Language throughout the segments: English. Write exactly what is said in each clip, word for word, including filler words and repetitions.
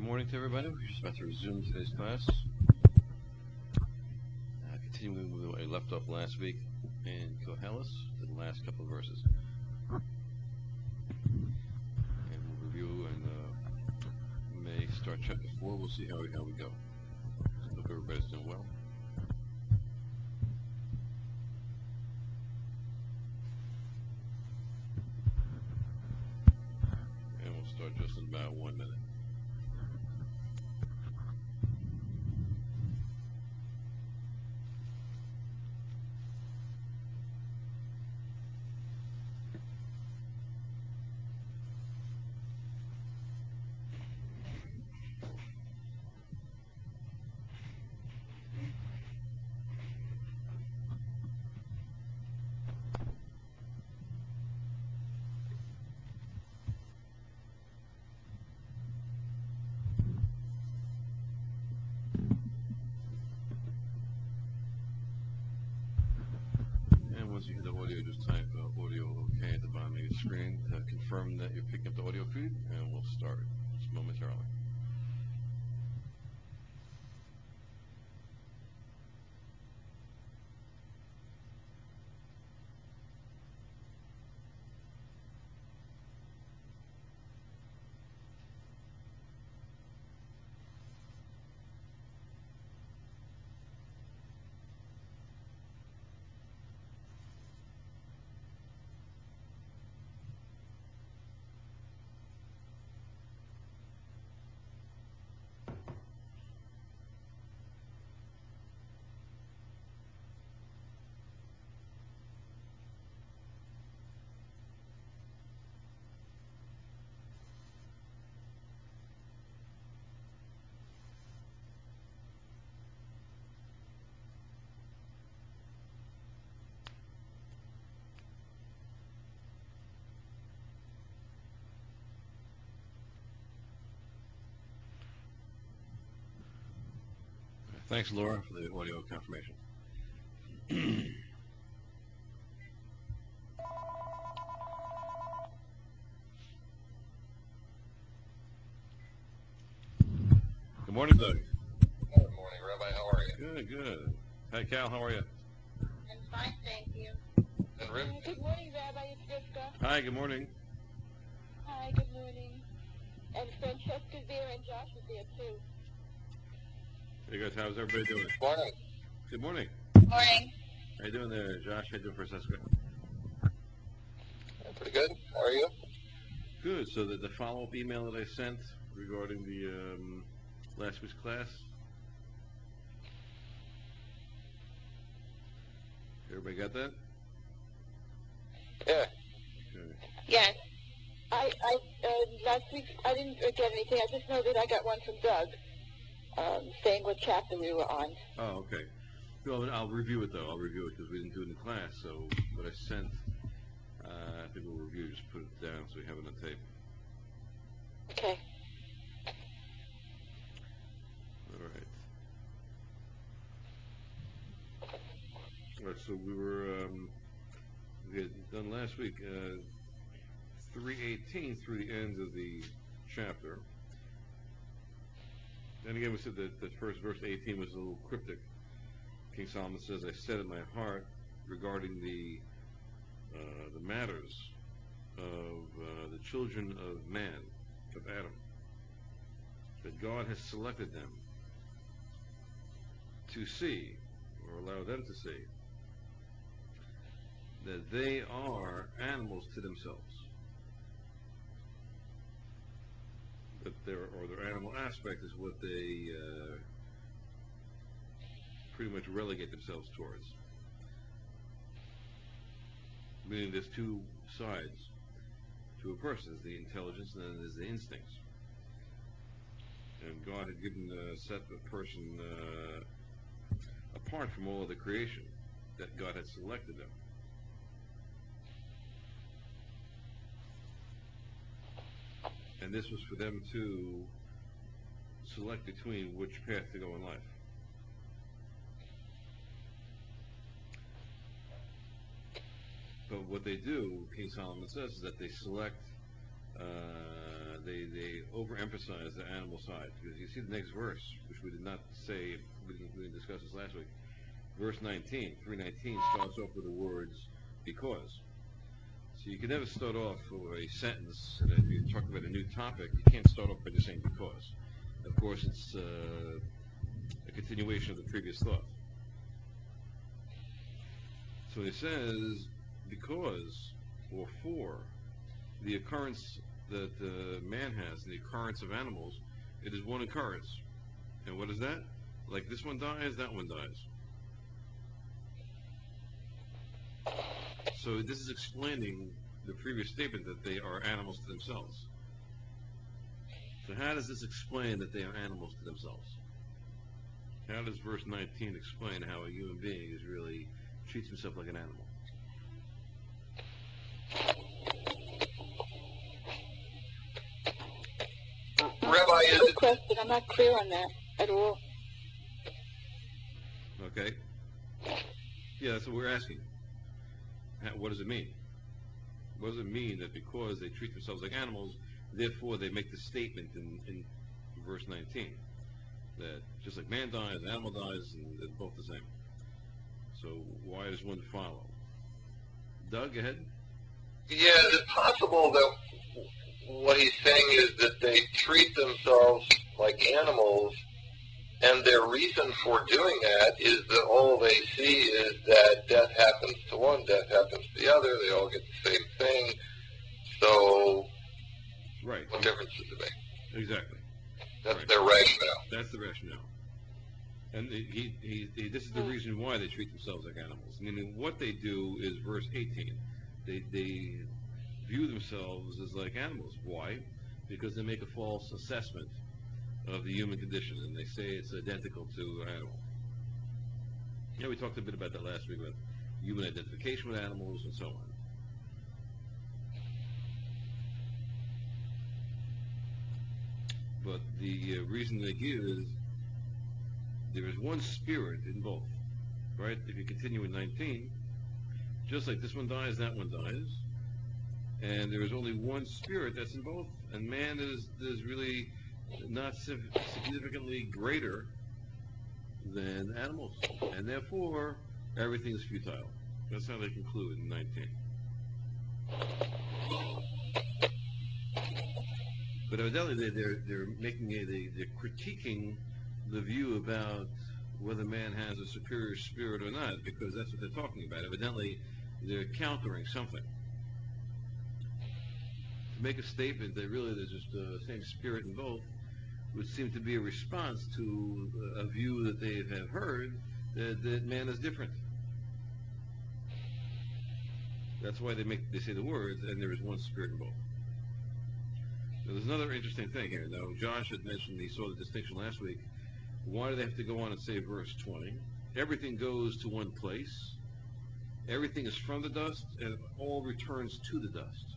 morning to everybody. We're just about to resume today's class. Uh, continuing with what I left off last week in Koheles, the last couple of verses. And we'll review and uh, may start chapter four. We'll see how we, how we go. So hope everybody's doing well. And we'll start just in about one minute. And once you hear the audio, just type uh, audio okay at the bottom of your screen to confirm that you're picking up the audio feed, and we'll start just momentarily. Thanks, Laura, for the audio confirmation. Good morning, Doug. Good morning, Rabbi. How are you? Good, good. Hi, Cal. How are you? I'm fine, thank you. And Rick? Uh, good morning, Rabbi. It's Rivka. Hi, good morning. Hi, good morning. And Francesca's there and Josh is there, too. Hey, guys. How's everybody doing? Morning. Good morning. Morning. How you doing there, Josh? How you doing, Francesca? Pretty good. How are you? Good. So the, the follow-up email that I sent regarding the um, last week's class, everybody got that? Yeah. Okay. Yes. I, I, uh, last week, I didn't uh, get anything. I just know that I got one from Doug, um, saying what chapter we were on. Oh, okay. Well, I'll review it, though. I'll review it because we didn't do it in the class. So what I sent, uh, I think we'll review. Just put it down so we have it on tape. Okay. All right. All right, so we were, um, we had done last week, uh, three eighteen through the end of the chapter. And again, we said that the first verse eighteen was a little cryptic. King Solomon says, I said in my heart regarding the, uh, the matters of uh, the children of man, of Adam, that God has selected them to see, or allow them to see, that they are animals to themselves. That their, or their animal aspect is what they uh, pretty much relegate themselves towards. Meaning there's two sides to a person. There's the intelligence and then there's the instincts. And God had given uh, set the person uh, apart from all of the creation, that God had selected them. And this was for them to select between which path to go in life. But what they do, King Solomon says, is that they select uh, they they overemphasize the animal side, because you see the next verse, which we did not say, we didn't, we didn't discuss this last week. Verse nineteen, three nineteen starts off with the words "because." So you can never start off for a sentence, and if you're talking about a new topic, you can't start off by just saying "because." Of course, it's uh, a continuation of the previous thought. So it says "because" or "for" the occurrence that uh, man has, the occurrence of animals, it is one occurrence. And what is that? Like this one dies, that one dies. So this is explaining the previous statement that they are animals to themselves. So how does this explain that they are animals to themselves? How does verse nineteen explain how a human being is really treats himself like an animal? Rabbi, is Good it, question. I'm not clear on that at all. Okay? Yeah, that's what we're asking. How- What does it mean? What does it mean that because they treat themselves like animals, therefore they make the statement in, in verse nineteen that just like man dies, animal dies, and they're both the same. So why does one follow? Doug, go ahead. yeah, is it possible that what he's saying is that they treat themselves like animals, and their reason for doing that is that all they see is that death happens to one, death happens to the other, they all get the same thing, so Right. what difference does it make? Exactly. That's Right. their rationale. That's the rationale. And he, he, he, this is the reason why they treat themselves like animals. Meaning what they do is verse eighteen. They, they view themselves as like animals. Why? Because they make a false assessment of the human condition, and they say it's identical to an animal. Yeah, we talked a bit about that last week, about human identification with animals and so on. But the uh, reason they give is there is one spirit in both, right? If you continue in nineteen, just like this one dies, that one dies, and there is only one spirit that's in both, and man is is really not significantly greater than animals, and therefore everything is futile. That's how they conclude in nineteen. But evidently they're they're making a they, they're critiquing the view about whether man has a superior spirit or not, because that's what they're talking about. Evidently they're countering something. To make a statement that really there's just the same spirit in both would seem to be a response to a view that they have heard that, that man is different. That's why they make they say the words, and there is one spirit in both. Now, there's another interesting thing here. Now, Josh had mentioned he saw the distinction last week. Why do they have to go on and say verse twenty? Everything goes to one place. Everything is from the dust, and all returns to the dust.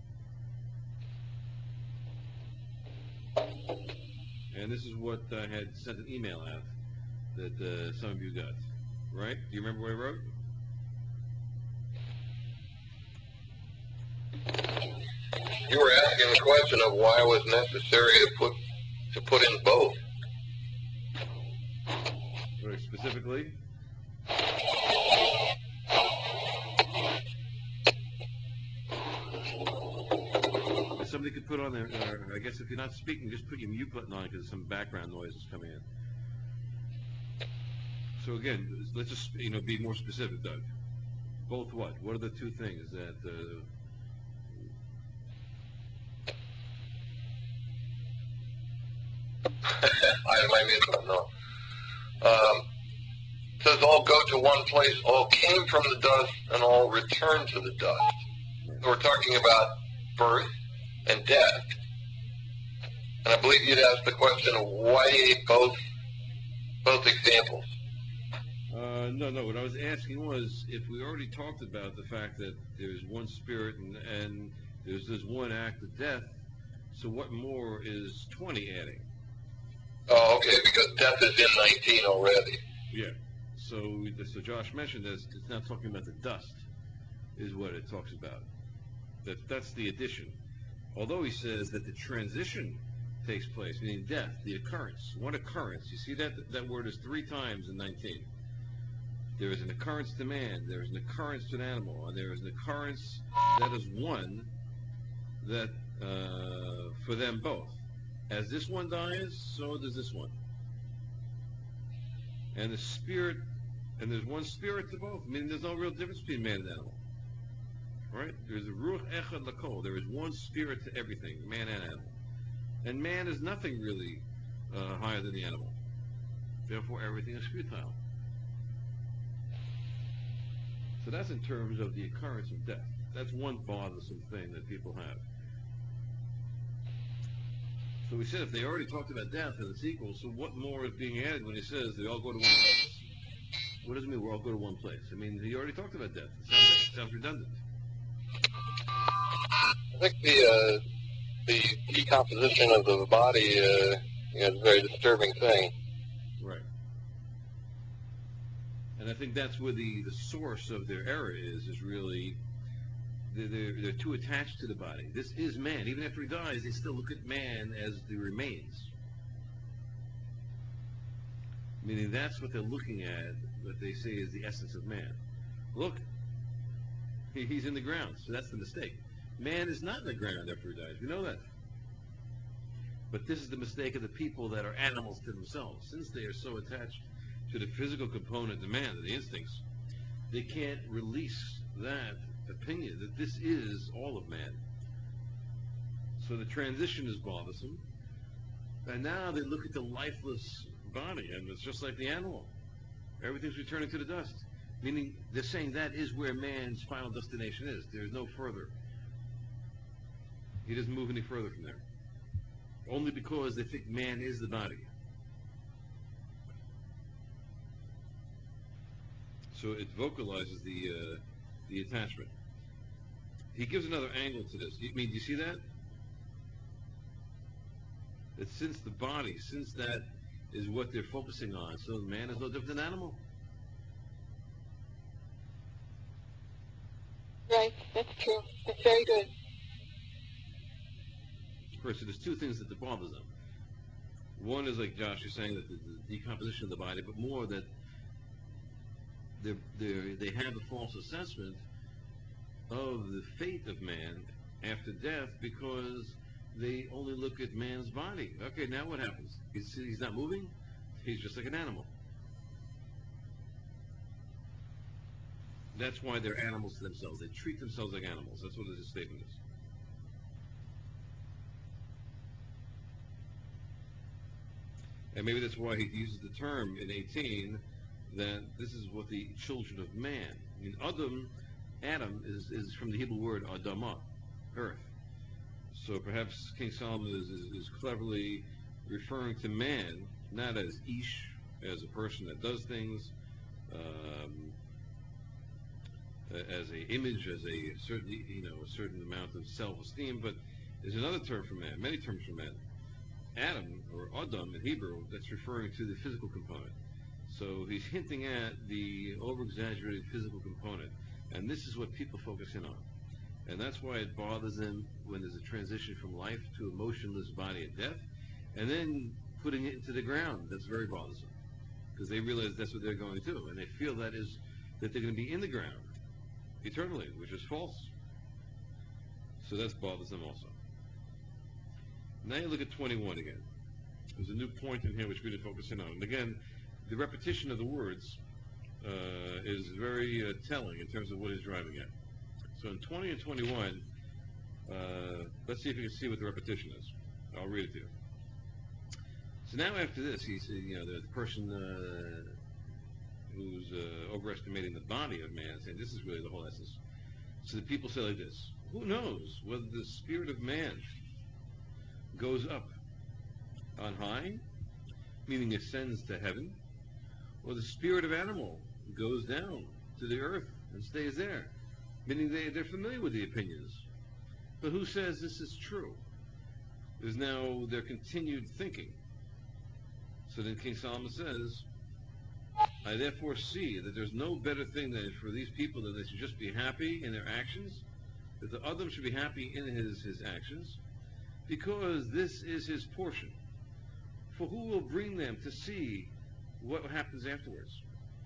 And this is what I had sent an email out that uh, some of you got. Right? Do you remember what I wrote? You were asking the question of why it was necessary to put to put in both. Very specifically. If somebody could put on their, uh, I guess if you're not speaking, just put your mute button on because some background noise is coming in. So again, let's just, you know, be more specific, Doug. Both what? What are the two things that... Uh, I might be able to know. Um, it says all go to one place, all came from the dust, and all return to the dust. So we're talking about birth and death. And I believe you'd asked the question of why do you need both, both examples? uh, no, no. What I was asking was if we already talked about the fact that there's one spirit and, and there's this one act of death, so what more is twenty adding? Oh, okay, because death is in nineteen already. Yeah. So, so Josh mentioned this. It's not talking about the dust, is what it talks about. That that's the addition. Although he says that the transition takes place, meaning death, the occurrence, one occurrence. You see that that word is three times in nineteen. There is an occurrence to man, there is an occurrence to an animal, and there is an occurrence that is one that uh, for them both. As this one dies, so does this one. And the spirit, and there's one spirit to both. I mean, there's no real difference between man and animal. Right? There's a ruach echad lakol. There is one spirit to everything, man and animal. And man is nothing really uh, higher than the animal. Therefore, everything is futile. So that's in terms of the occurrence of death. That's one bothersome thing that people have. So we said if they already talked about death in the sequel, so what more is being added when he says they all go to one place? What does it mean we all go to one place? I mean, he already talked about death. It sounds, it sounds redundant. I think the uh, the decomposition of the body uh, is a very disturbing thing. Right. And I think that's where the, the source of their error is, is really they're, they're, they're too attached to the body. This is man. Even after he dies, they still look at man as the remains. Meaning that's what they're looking at, what they say is the essence of man. Look, he, he's in the ground, so that's the mistake. Man is not in the ground after he dies. We know that. But this is the mistake of the people that are animals to themselves. Since they are so attached to the physical component of man, the instincts, they can't release that opinion that this is all of man. So the transition is bothersome. And now they look at the lifeless body, and it's just like the animal. Everything's returning to the dust. Meaning they're saying that is where man's final destination is. There's no further. He doesn't move any further from there. Only because they think man is the body. So it vocalizes the uh, the attachment. He gives another angle to this. I mean, do you see that? That since the body, since that is what they're focusing on, so man is no different than animal. Right, that's true. That's very good. First, so there's two things that bother them. One is, like Josh is saying, that the, the decomposition of the body, but more that they're, they're, they have a false assessment of the fate of man after death because they only look at man's body. Okay, now what happens? He's, he's not moving? He's just like an animal. That's why they're animals to themselves. They treat themselves like animals. That's what this statement is. And maybe that's why he uses the term in eighteen that this is what the children of man. I mean, Adam, Adam is, is from the Hebrew word Adamah, earth. So perhaps King Solomon is, is, is cleverly referring to man, not as Ish, as a person that does things, um, as a image, as a certain, you know, a certain amount of self-esteem, but there's another term for man, many terms for man. Adam, or Adam in Hebrew, that's referring to the physical component. So he's hinting at the over-exaggerated physical component. And this is what people focus in on. And that's why it bothers them when there's a transition from life to a motionless body at death. And then putting it into the ground, that's very bothersome. Because they realize that's what they're going to do. And they feel that is that they're going to be in the ground eternally, which is false. So that's bothersome also. Now you look at twenty-one again. There's a new point in here which we didn't focus in on. And again, the repetition of the words uh, is very uh, telling in terms of what he's driving at. So in twenty and twenty-one, uh, let's see if you can see what the repetition is. I'll read it to you. So now after this, he said, you know, the person uh, who's uh, overestimating the body of man, saying this is really the whole essence. So the people say like this: who knows whether the spirit of man goes up on high, meaning ascends to heaven, or the spirit of animal goes down to the earth and stays there, meaning they, they're familiar with the opinions. But who says this is true? Is now their continued thinking. So then King Solomon says, I therefore see that there's no better thing than for these people that they should just be happy in their actions, that the other should be happy in his, his actions, because this is his portion. For who will bring them to see what happens afterwards?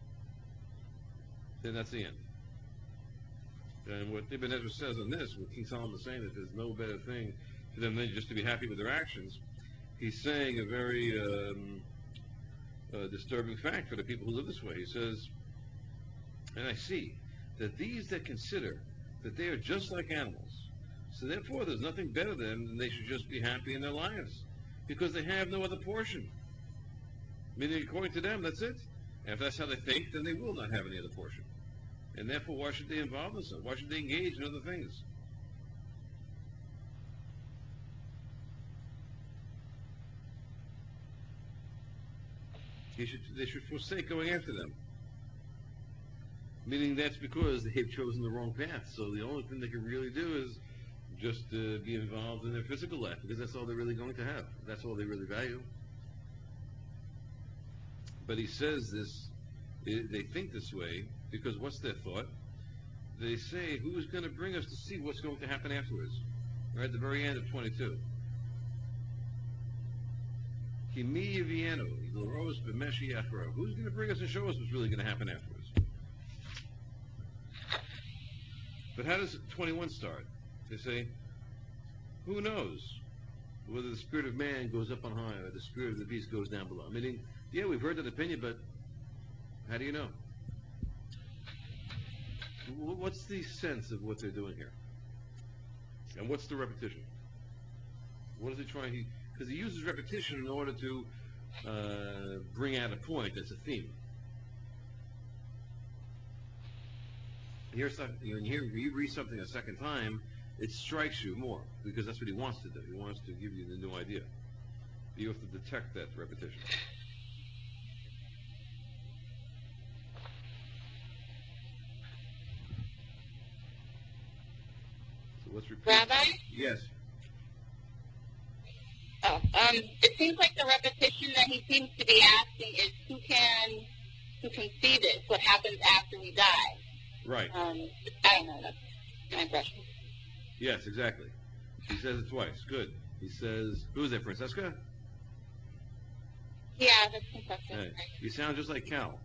Then that's the end. And what Ibn Ezra says on this, what King Solomon is saying, that there's no better thing for them than just to be happy with their actions, he's saying a very um, uh, disturbing fact for the people who live this way. He says, and I see that these that consider that they are just like animals, so therefore there's nothing better than than they should just be happy in their lives, because they have no other portion. Meaning, according to them, that's it. And if that's how they think, then they will not have any other portion. And therefore, why should they involve themselves? Why should they engage in other things? They should, they should forsake going after them. Meaning that's because they've chosen the wrong path. So the only thing they can really do is just uh, be involved in their physical life, because that's all they're really going to have. That's all they really value. But he says this, they think this way, because what's their thought? They say, who is going to bring us to see what's going to happen afterwards? Right at the very end of twenty-two. Who's going to bring us and show us what's really going to happen afterwards? But how does twenty-one start? They say, who knows whether the spirit of man goes up on high or the spirit of the beast goes down below? Meaning, yeah, we've heard that opinion, but how do you know? What's the sense of what they're doing here? And what's the repetition? What is he trying? Because he, he uses repetition in order to uh, bring out a point that's a theme. Here's something, when you, hear, you read something a second time, it strikes you more, because that's what he wants to do. He wants to give you the new idea. You have to detect that repetition. So let's repeat. Rabbi? Yes. Oh, um, it seems like the repetition that he seems to be asking is who can who can see this, what happens after we die. Right. Um, I don't know, that's my impression. Yes, exactly. He says it twice. Good. He says, who is that, Francesca? Yeah, that's Francesca. Hey, you sound just like Cal.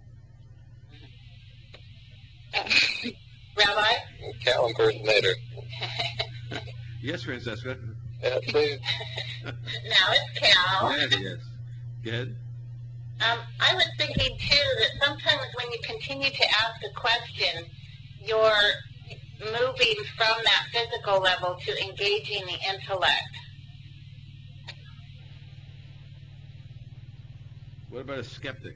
Uh, Rabbi? Cal impersonator. Yes, Francesca. Yeah, please. Now it's Cal. Yes, yes. Go ahead. Um, I was thinking, too, that sometimes when you continue to ask a question, you're moving from that physical level to engaging the intellect. What about a skeptic?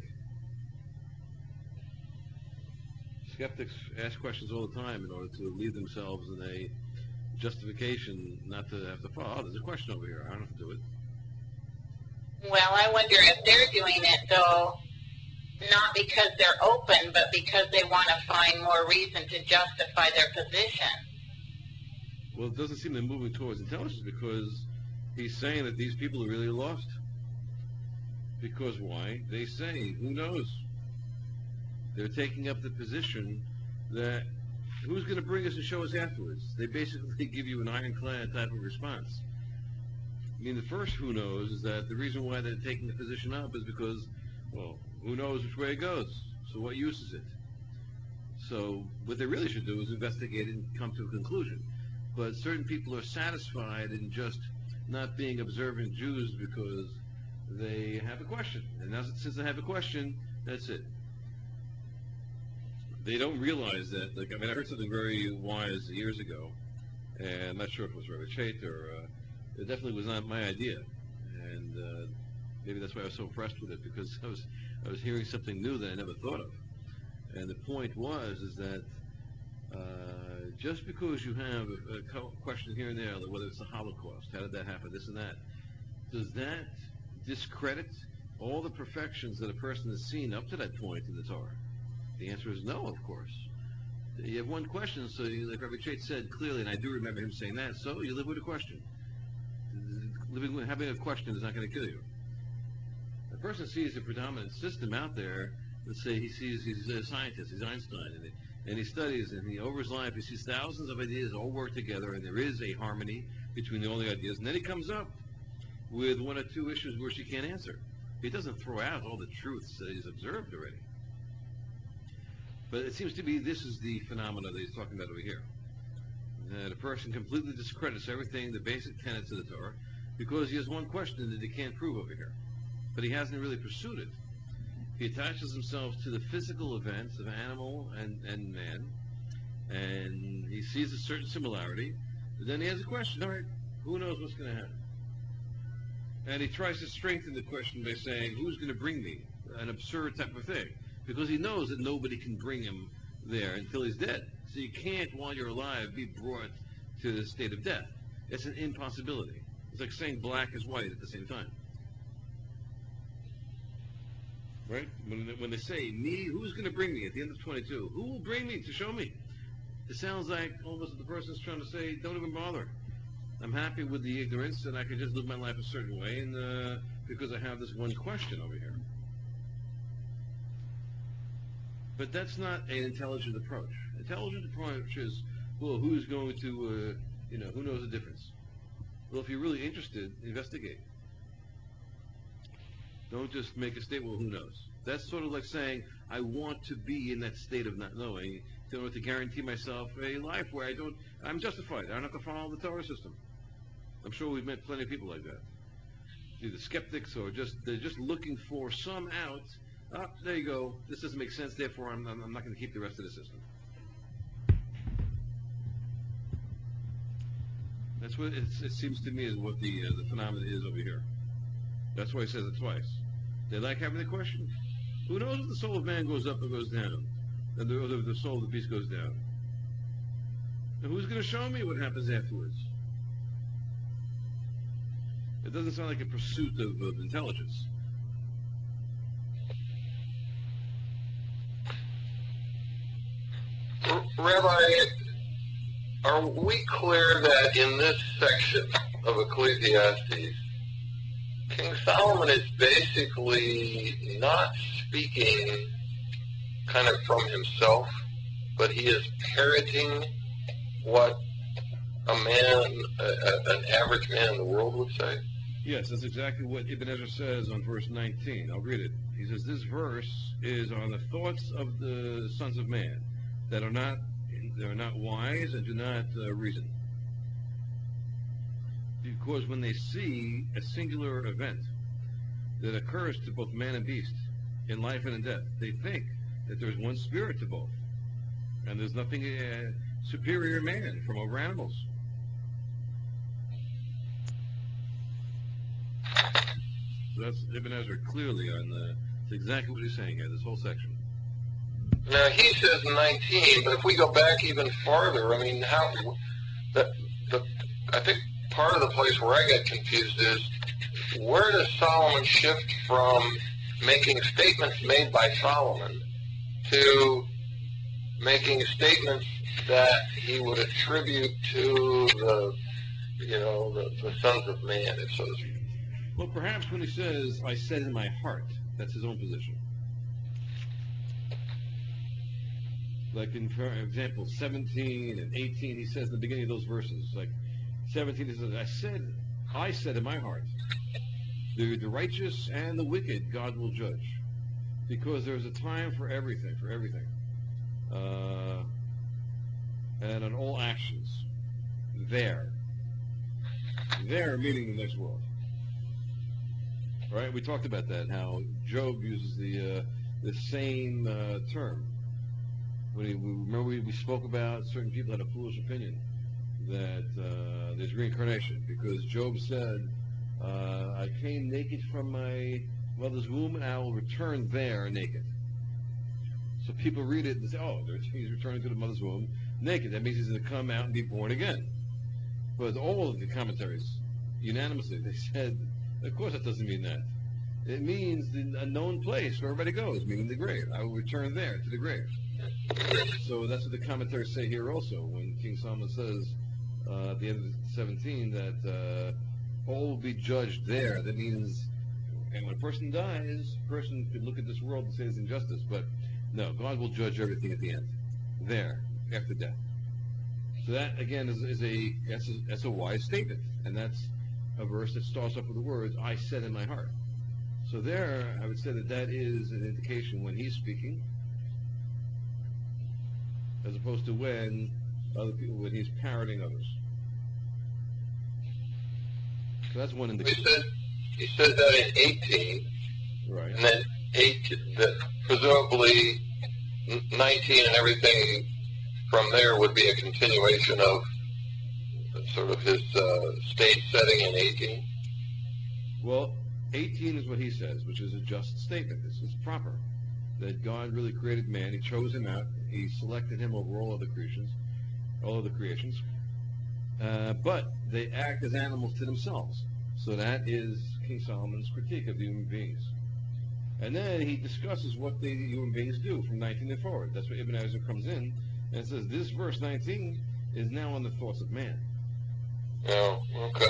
Skeptics ask questions all the time in order to leave themselves in a justification not to have to follow. Oh, there's a question over here. I don't have to do it. Well, I wonder if they're doing it, though, not because they're open, but because they want to find more reason to justify their position. Well, it doesn't seem they're moving towards intelligence, because he's saying that these people are really lost. Because why? They say, who knows? They're taking up the position that who's going to bring us and show us afterwards? They basically give you an ironclad type of response. I mean, the first who knows is that the reason why they're taking the position up is because, well, who knows which way it goes? So what use is it? So what they really should do is investigate and come to a conclusion. But certain people are satisfied in just not being observant Jews because they have a question. And now, since they have a question, that's it. They don't realize that. Like, I mean, I heard something very wise years ago, and I'm not sure if it was Rabbi Chait or uh, it definitely was not my idea. And uh, maybe that's why I was so impressed with it, because I was I was hearing something new that I never thought of. And the point was is that uh, just because you have a, a question here and there, like whether it's the Holocaust, how did that happen, this and that, does that discredit all the perfections that a person has seen up to that point in the Torah? The answer is no, of course. You have one question, so you, like Rabbi Chait said clearly, and I do remember him saying that, so you live with a question. Living with, having a question is not going to kill you. A person sees a predominant system out there. Let's say he sees, he's a scientist, he's Einstein, and he, and he studies, and he, over his life he sees thousands of ideas all work together, and there is a harmony, between all the ideas, and then he comes up with one or two issues where she can't answer. He doesn't throw out all the truths that he's observed already. But it seems to be this is the phenomena that he's talking about over here. That a person completely discredits everything, the basic tenets of the Torah, because he has one question that he can't prove over here. But he hasn't really pursued it. He attaches himself to the physical events of animal and, and man, and he sees a certain similarity, but then he has a question, all right, who knows what's going to happen? And he tries to strengthen the question by saying, who's going to bring me? An absurd type of thing. Because he knows that nobody can bring him there until he's dead. So you can't, while you're alive, be brought to the state of death. It's an impossibility. It's like saying black is white at the same time. Right? When, when they say, me, who's going to bring me at the end of twenty-two? Who will bring me to show me? It sounds like almost the person's trying to say, don't even bother. I'm happy with the ignorance, and I can just live my life a certain way, and uh, because I have this one question over here. But that's not an intelligent approach. Intelligent approach is, well, who's going to, uh, you know, who knows the difference? Well, if you're really interested, investigate. Don't just make a statement, well, who knows? That's sort of like saying, I want to be in that state of not knowing in order to guarantee myself a life where I don't, I'm justified. I don't have to follow the Torah system. I'm sure we've met plenty of people like that. Either skeptics or just, they're just looking for some out. Ah, there you go. This doesn't make sense, therefore I'm, I'm not going to keep the rest of the system. That's what it's, it seems to me is what the uh, the phenomenon is over here. That's why he says it twice. They like having the question. Who knows if the soul of man goes up or goes down, and the, or the, the soul of the beast goes down? And who's going to show me what happens afterwards? It doesn't sound like a pursuit of, of intelligence. Rabbi, are we clear that in this section of Ecclesiastes, King Solomon is basically not speaking kind of from himself, but he is parroting what a man, a, a, an average man in the world would say? Yes, that's exactly what Ibn Ezra says on verse nineteen. I'll read it. He says, this verse is on the thoughts of the sons of man that are not, that are not wise and do not uh, reason. Because when they see a singular event that occurs to both man and beast, in life and in death, they think that there's one spirit to both, and there's nothing uh, superior man from over animals. So that's Ibn Ezra clearly on the, that's exactly what he's saying here, this whole section. Now he says nineteen, but if we go back even farther, I mean, how, the, the, I think part of the place where I get confused is, where does Solomon shift from making statements made by Solomon to making statements that he would attribute to the, you know, the, the sons of man, if so to speak? Well, perhaps when he says, I said in my heart, that's his own position. Like in, for example, seventeen and eighteen, he says in the beginning of those verses, like seventeen, he says, I said, I said in my heart, the, the righteous and the wicked God will judge, because there's a time for everything, for everything, uh, and on all actions, there, there meaning the next world. Right? We talked about that, how Job uses the uh, the same uh, term. When he, we, remember we, we spoke about certain people had a foolish opinion that uh, there's reincarnation, because Job said, uh, I came naked from my mother's womb and I will return there naked. So people read it and say, oh, he's returning to the mother's womb naked. That means he's going to come out and be born again. But all of the commentaries, unanimously, they said, of course that doesn't mean that. It means the unknown place where everybody goes, meaning the grave. I will return there to the grave. So that's what the commentaries say here also, when King Solomon says uh, at the end of seventeen that uh, all will be judged there. That means, and when a person dies, a person could look at this world and say it's injustice, but no, God will judge everything at the end, there, after death. So that again is, is a that's, a that's a wise statement, and that's a verse that starts off with the words "I said in my heart." So there, I would say that that is an indication when he's speaking, as opposed to when other people when he's parroting others. So that's one He indication. said, he said that in eighteen, Right. and then eight, that presumably nineteen and everything from there would be a continuation of sort of his uh, stage setting in eighteen. Well, eighteen is what he says, which is a just statement. This is proper. That God really created man. He chose him out. He selected him over all other creations, all other creations. Uh, but they act as animals to themselves. So that is King Solomon's critique of human beings. And then he discusses what the human beings do from nineteen and forward. That's where Ibn Ezra comes in and says this verse nineteen is now on the thoughts of man. Oh, okay.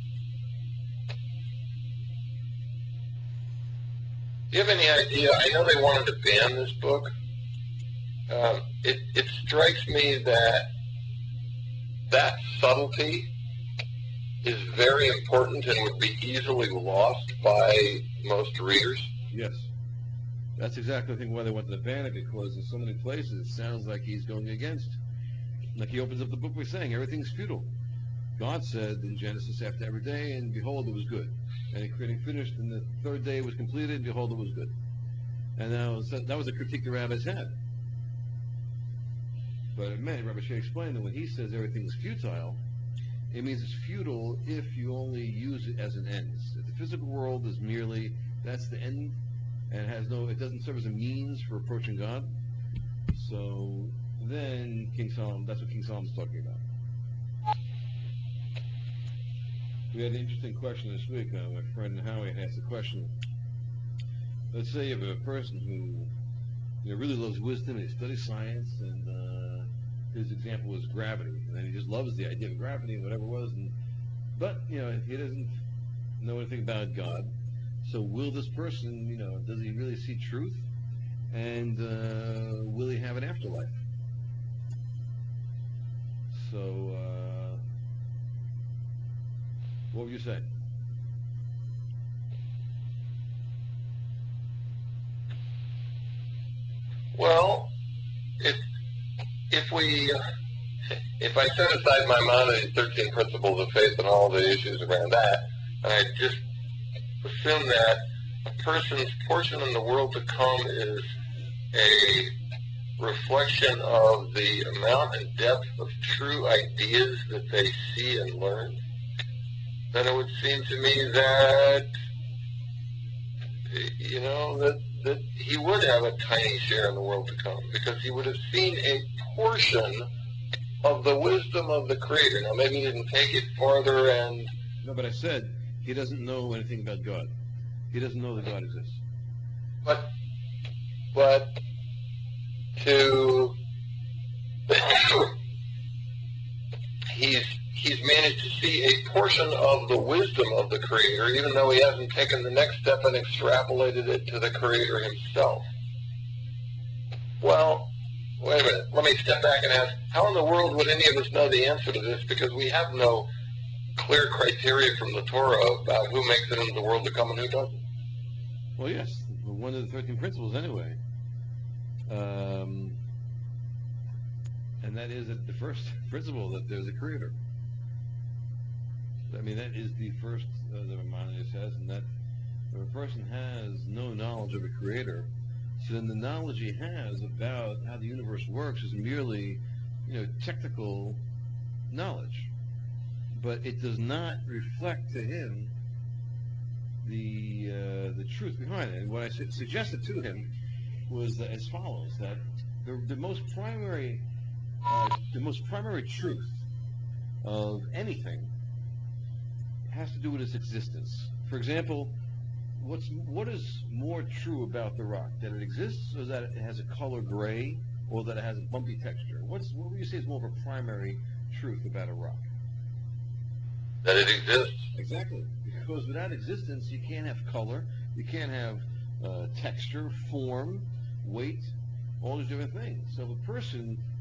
Do you have any idea? I know they wanted to ban this book. Um, it, it strikes me that that subtlety is very important and would be easily lost by most readers. Yes. That's exactly the thing why they wanted to ban it, because in so many places it sounds like he's going against. Like he opens up the book by saying everything's futile. God said in Genesis, after every day, and behold, it was good. And he created finished, and the third day was completed, and behold, it was good. And that was, that was a critique the rabbis had. But it meant, Rabbi Shea explained that when he says everything is futile, it means it's futile if you only use it as an end. If the physical world is merely, that's the end, and it has no, it doesn't serve as a means for approaching God. So then King Solomon, that's what King Solomon's talking about. We had an interesting question this week. Uh, my friend Howie asked a question. Let's say you have a person who you know, really loves wisdom and he studies science, and uh, his example was gravity, and then he just loves the idea of gravity and whatever it was, and but you know he doesn't know anything about God. So will this person, you know, does he really see truth, and uh, will he have an afterlife? So uh, what would you say? Well, if if we if I set aside Maimonides' thirteen Principles of Faith and all the issues around that, and I just assume that a person's portion in the world to come is a reflection of the amount and depth of true ideas that they see and learn, then it would seem to me that, you know, that, that he would have a tiny share in the world to come, because he would have seen a portion of the wisdom of the Creator. Now, maybe he didn't take it farther and... No, but I said he doesn't know anything about God. He doesn't know that God exists. But, but to... he's, he's managed to see a portion of the wisdom of the Creator, even though he hasn't taken the next step and extrapolated it to the Creator himself. Well, wait a minute. Let me step back and ask, how in the world would any of us know the answer to this? Because we have no clear criteria from the Torah about who makes it into the world to come and who doesn't. Well, yes, one of the thirteen principles anyway. Um, and that is the first principle, that there's a creator. I mean, that is the first uh, that Maimonides says, and that if a person has no knowledge of a creator, so then the knowledge he has about how the universe works is merely, you know, technical knowledge. But it does not reflect to him the uh, the truth behind it. And what I su- suggested to him was as follows: that the, the most primary uh, the most primary truth of anything has to do with its existence. For example, what's what is more true about the rock? That it exists, or that it has a color gray, or that it has a bumpy texture? What's what would you say is more of a primary truth about a rock? That it exists. Exactly. Because without existence, you can't have color, you can't have uh, texture, form, weight, all those different things. So if a person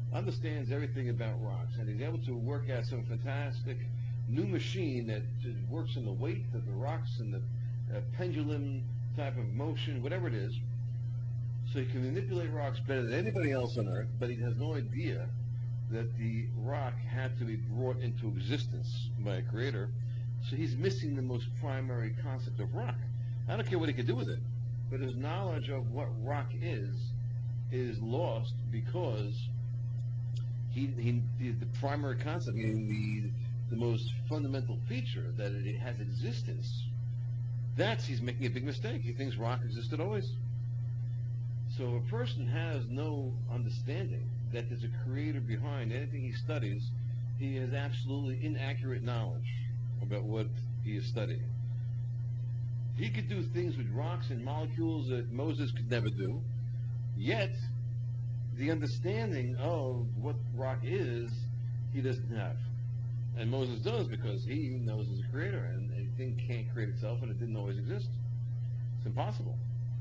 understands everything about rocks, and he's able to work out some fantastic new machine that works on the weight of the rocks and the uh, pendulum type of motion, whatever it is. So he can manipulate rocks better than anybody else on Earth, but he has no idea that the rock had to be brought into existence by a creator. So he's missing the most primary concept of rock. I don't care what he can do with it, but his knowledge of what rock is is lost because he, he the, the primary concept, meaning the the most fundamental feature that it has existence. That's he's making a big mistake. He thinks rock existed always. So if a person has no understanding that there's a creator behind anything he studies, he has absolutely inaccurate knowledge about what he is studying. He could do things with rocks and molecules that Moses could never do, yet the understanding of what rock is, he doesn't have. And Moses does, because he knows there's a creator, and a thing can't create itself, and it didn't always exist. It's impossible.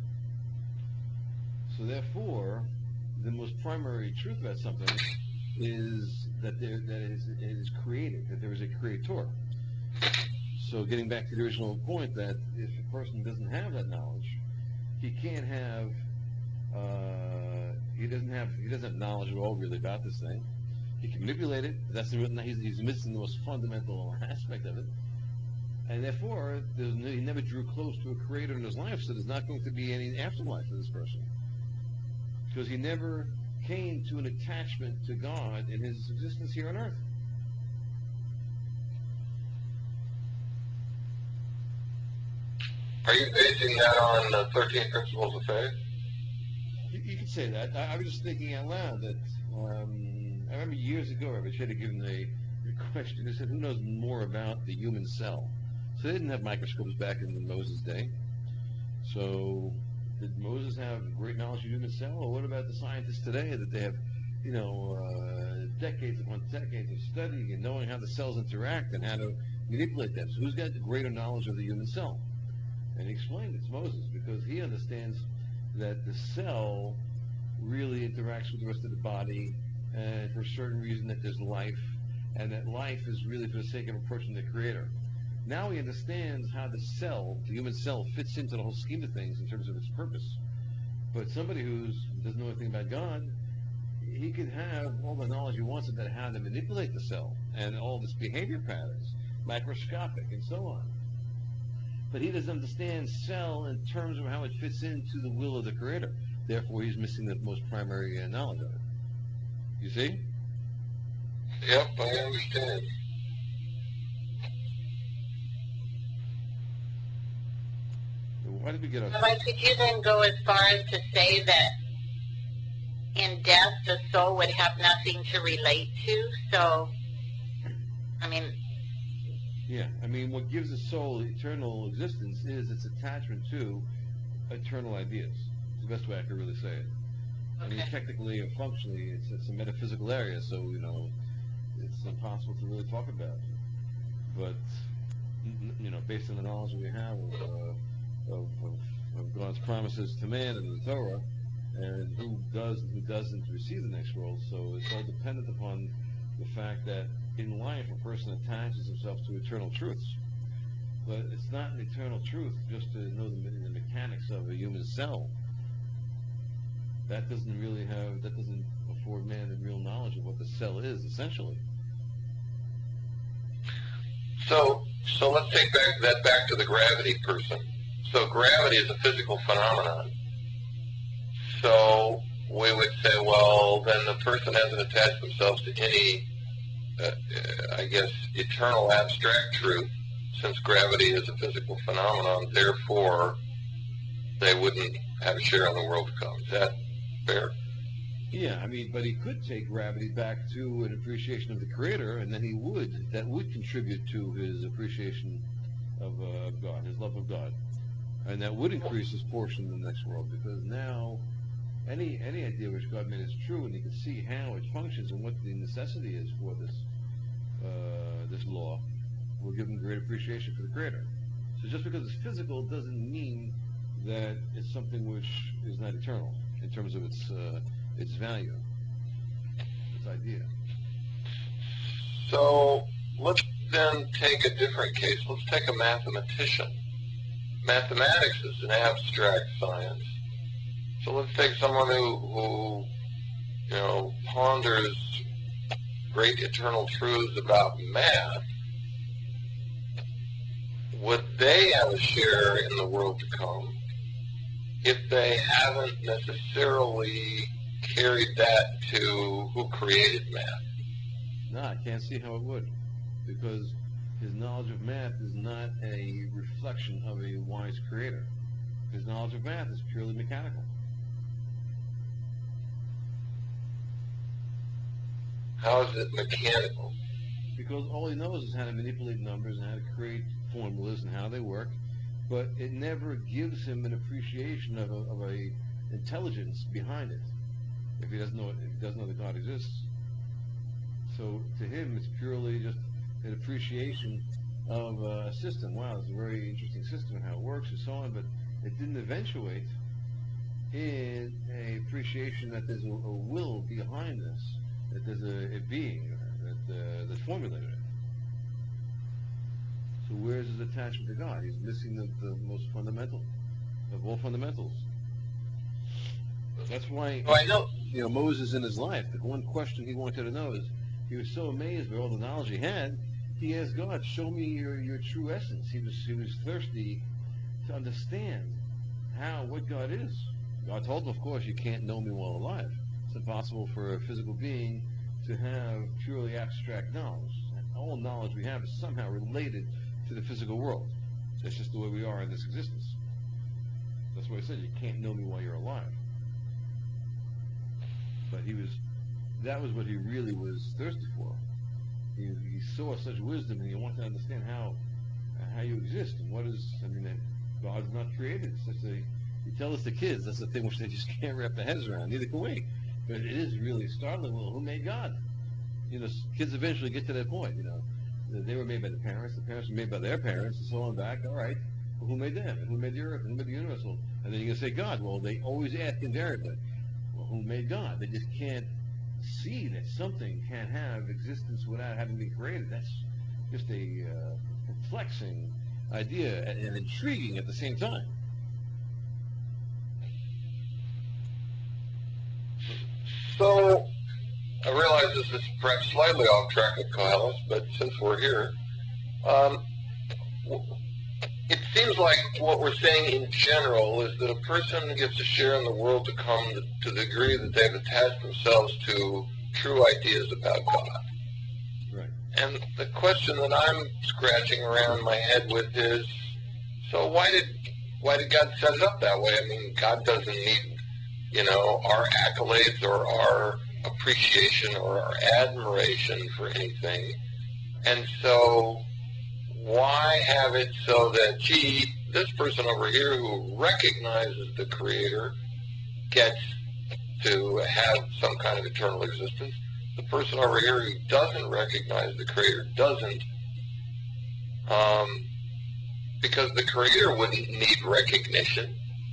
So therefore, the most primary truth about something is that, there, that it, is, it is created, that there is a creator. So getting back to the original point, that if a person doesn't have that knowledge, he can't have, uh, he doesn't have, he doesn't have knowledge at all really about this thing. He can manipulate it, but that's the, he's, he's missing the most fundamental aspect of it. And therefore, there's no, he never drew close to a creator in his life, so there's not going to be any afterlife for this person. Because he never came to an attachment to God in his existence here on earth. Are you basing that on the thirteen Principles of Faith? You, you could say that. I, I was just thinking out loud that um, I remember years ago I should have given a, a question. They said, who knows more about the human cell? So they didn't have microscopes back in Moses' day. So did Moses have great knowledge of the human cell? Or what about the scientists today that they have, you know, uh, decades upon decades of studying and knowing how the cells interact and how to manipulate them? So who's got the greater knowledge of the human cell? And he explained it's Moses, because he understands that the cell really interacts with the rest of the body, and for a certain reason that there's life, and that life is really for the sake of approaching the Creator. Now he understands how the cell, the human cell, fits into the whole scheme of things in terms of its purpose. But somebody who doesn't know anything about God, he can have all the knowledge he wants about how to manipulate the cell and all of its behavior patterns, microscopic and so on. But he doesn't understand cell in terms of how it fits into the will of the Creator. Therefore, he's missing the most primary uh, knowledge of it. You see? Yep, I understand. Why did we get off? Rabbi, could you then go as far as to say that in death the soul would have nothing to relate to? So, I mean... Yeah, I mean, what gives a soul eternal existence is its attachment to eternal ideas. It's the best way I could really say it. Okay. I mean, technically or functionally, it's, it's a metaphysical area, so, you know, it's impossible to really talk about. But, you know, based on the knowledge that we have of, uh, of, of, of God's promises to man and the Torah, and who does and who doesn't receive the next world, so it's all dependent upon the fact that in life a person attaches himself to eternal truths. But it's not an eternal truth just to know the, the mechanics of a human cell. That doesn't really have, that doesn't afford man the real knowledge of what the cell is, essentially. So, so let's take back, that back to the gravity person. So gravity is a physical phenomenon. So we would say, well, then the person hasn't attached themselves to any, uh, I guess, eternal abstract truth, since gravity is a physical phenomenon. Therefore, they wouldn't have a share in the world to come. Is that fair? Yeah, I mean, but he could take gravity back to an appreciation of the Creator, and then he would, that would contribute to his appreciation of, uh, of God, his love of God. And that would increase his portion in the next world, because now any any idea which God made is true, and he can see how it functions and what the necessity is for this uh, this law, will give him great appreciation for the Creator. So just because it's physical doesn't mean that it's something which is not eternal in terms of its uh, its value. Its idea. So let's then take a different case. Let's take a mathematician. Mathematics is an abstract science. So let's take someone who, who you know, ponders great eternal truths about math. Would they have a share in the world to come if they haven't necessarily carried that to who created math? No, I can't see how it would, because his knowledge of math is not a reflection of a wise creator. His knowledge of math is purely mechanical. How is it mechanical? Because all he knows is how to manipulate numbers and how to create formulas and how they work, but it never gives him an appreciation of a, of a intelligence behind it. If he doesn't know it, if he doesn't know that God exists, so to him it's purely just an appreciation of a system. Wow, it's a very interesting system and how it works and so on, but it didn't eventuate in a appreciation that there's a, a will behind this, that there's a, a being that, uh, that formulated it. So where's his attachment to God? He's missing the, the most fundamental of all fundamentals. That's why, Oh, I know. you know, Moses in his life, the one question he wanted to know is, he was so amazed by all the knowledge he had, he asked God, show me your, your true essence. He was he was thirsty to understand how, what God is. God told him, of course, you can't know me while alive. It's impossible for a physical being to have purely abstract knowledge. And all knowledge we have is somehow related to the physical world. That's just the way we are in this existence. That's why I said you can't know me while you're alive. But he was, that was what he really was thirsty for. He, he saw such wisdom, and he wanted to understand how how you exist and what is. I mean, that God's not created. It's such a, you tell us the kids, that's the thing which they just can't wrap their heads around. Neither can we. But it is really startling. Well, who made God? You know, kids eventually get to that point. You know, they were made by the parents. The parents were made by their parents, and so on back. All right, well, who made them? And who made the earth? And who made the universe? Well, and then you're gonna say God. Well, they always ask invariably, well, who made God? They just can't see that something can have existence without having been created. That's just a uh, perplexing idea and, and intriguing at the same time. So I realize this is perhaps slightly off track of Koheles, but since we're here, um, it seems like what we're saying in general is that a person gets a share in the world to come to the degree that they've attached themselves to true ideas about God. Right. And the question that I'm scratching around my head with is, so why did why did God set it up that way? I mean, God doesn't need, you know, our accolades or our appreciation or our admiration for anything. And so why have it so that, gee, this person over here who recognizes the Creator gets to have some kind of eternal existence? The person over here who doesn't recognize the Creator doesn't, um, because the Creator wouldn't need recognition.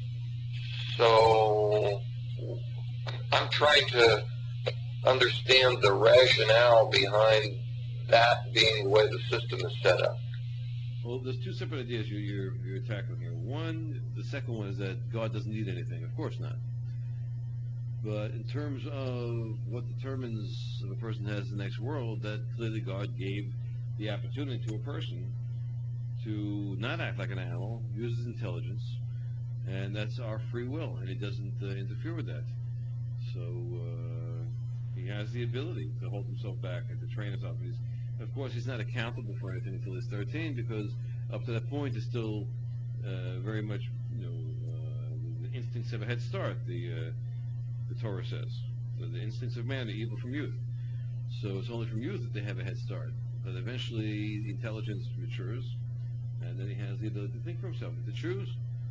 So I'm trying to understand the rationale behind that being the way the system is set up. Well, there's two separate ideas you, you're, you're tackling here. One, the second one is that God doesn't need anything. Of course not. But in terms of what determines if a person has the next world, that clearly God gave the opportunity to a person to not act like an animal, use his intelligence, and that's our free will, and he doesn't uh, interfere with that. So uh, he has the ability to hold himself back and to train himself. He's, of course, he's not accountable for anything until he's thirteen, because up to that point, he's still uh, very much, you know, uh, the instincts have a head start. The uh, the Torah says, so the instincts of man are evil from youth. So it's only from youth that they have a head start. But eventually, the intelligence matures, and then he has the ability to think for himself, to choose.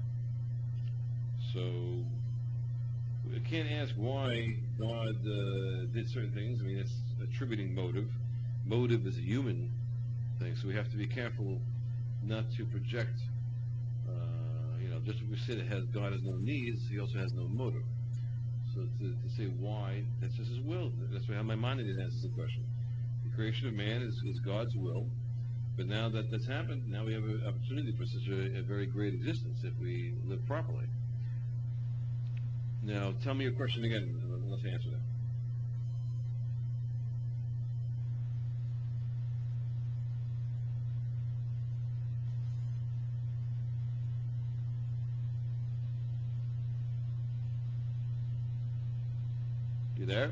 So we can't ask why God uh, did certain things. I mean, it's attributing motive. Motive is a human thing, so we have to be careful not to project. Uh, you know, just as we said, it has God has no needs, He also has no motive. So to, to say why, that's just his will. That's how Maimonides answers the question. The creation of man is, is God's will, but now that that's happened, now we have an opportunity for such a, a very great existence if we live properly. Now, tell me your question again, let's answer that. You there?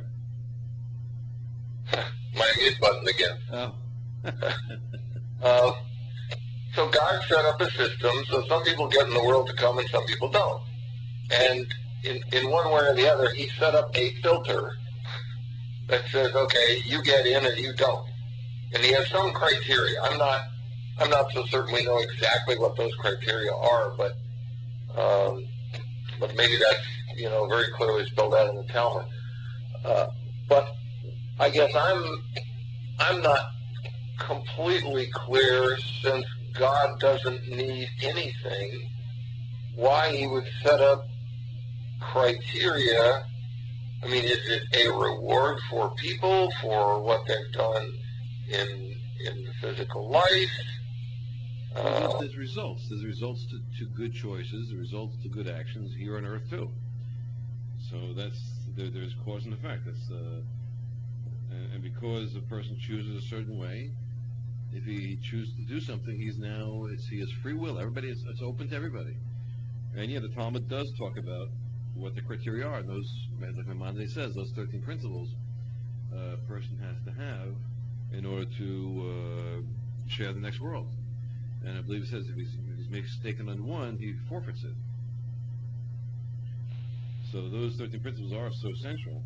My mute button again. Oh. uh, so God set up a system so some people get in the world to come and some people don't. And in, in one way or the other, he set up a filter that says, okay, you get in and you don't. And he has some criteria. I'm not I'm not so certain we know exactly what those criteria are, but um, but maybe that's, you know, very clearly spelled out in the Talmud. Uh, but I guess I'm I'm not completely clear, since God doesn't need anything, why he would set up criteria. I mean, is it a reward for people for what they've done in in the physical life? Well, there's results. There's results to, to good choices, results to good actions here on earth too. So that's there, there's cause and effect. That's uh, and, and because a person chooses a certain way, if he chooses to do something, he's now it's he has free will. Everybody, it's, it's open to everybody. And yeah, the Talmud does talk about what the criteria are. Those, like Maimonides says, those thirteen principles a person has to have in order to uh, share the next world. And I believe it says if he's, if he's mistaken on one, he forfeits it. So those thirteen principles are so essential.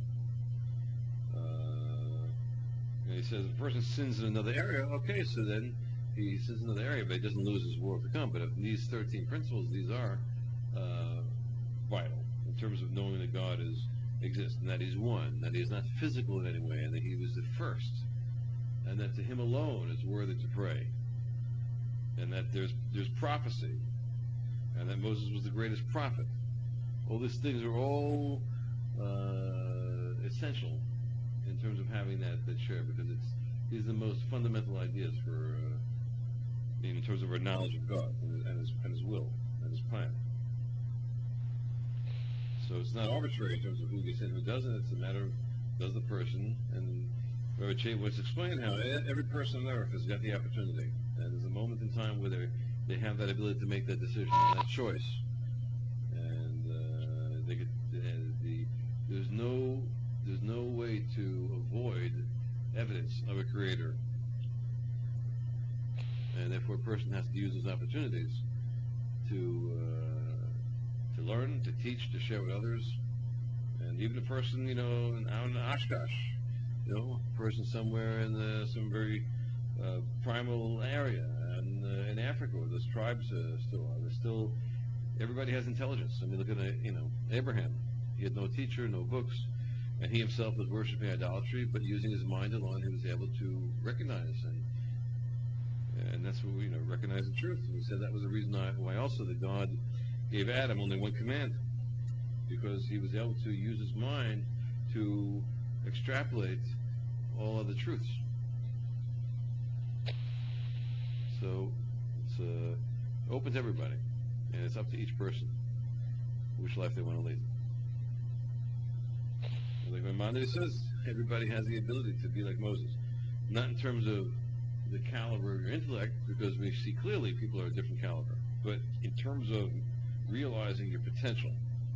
Uh, and he says if a person sins in another area, okay, so then he sins in another area, but he doesn't lose his world to come. But if these thirteen principles, these are uh, vital in terms of knowing that God is exists, and that he's one, that he is not physical in any way, and that he was the first, and that to him alone is worthy to pray, and that there's there's prophecy, and that Moses was the greatest prophet. All these things are all uh, essential in terms of having that, that share, because it's these are the most fundamental ideas for uh, in terms of our knowledge of God and, and, his, and his will and his plan. So it's not arbitrary in terms of who gets in, who doesn't. It's a matter of does the person, and Rabbi Che was explaining how every person on earth has got the opportunity, and there's a moment in time where they they have that ability to make that decision, that choice, and uh, they get and the there's no there's no way to avoid evidence of a creator, and therefore a person has to use those opportunities to uh, to learn, to teach, to share with others. And even a person, you know, out in Oshkosh, you know, a person somewhere in the, some very uh, primal area, and uh, in Africa where those tribes uh, still are, there's still, everybody has intelligence. I mean, look at, you know, Abraham. He had no teacher, no books, and he himself was worshiping idolatry, but using his mind alone, he was able to recognize, and and that's what we, you know, recognize the truth. And we said that was the reason why also that God gave Adam only one command, because he was able to use his mind to extrapolate all of the truths. So it's uh, open to everybody, and it's up to each person which life they want to lead. Like Maimonides says, everybody has the ability to be like Moses. Not in terms of the caliber of your intellect, because we see clearly people are a different caliber, but in terms of realizing your potential.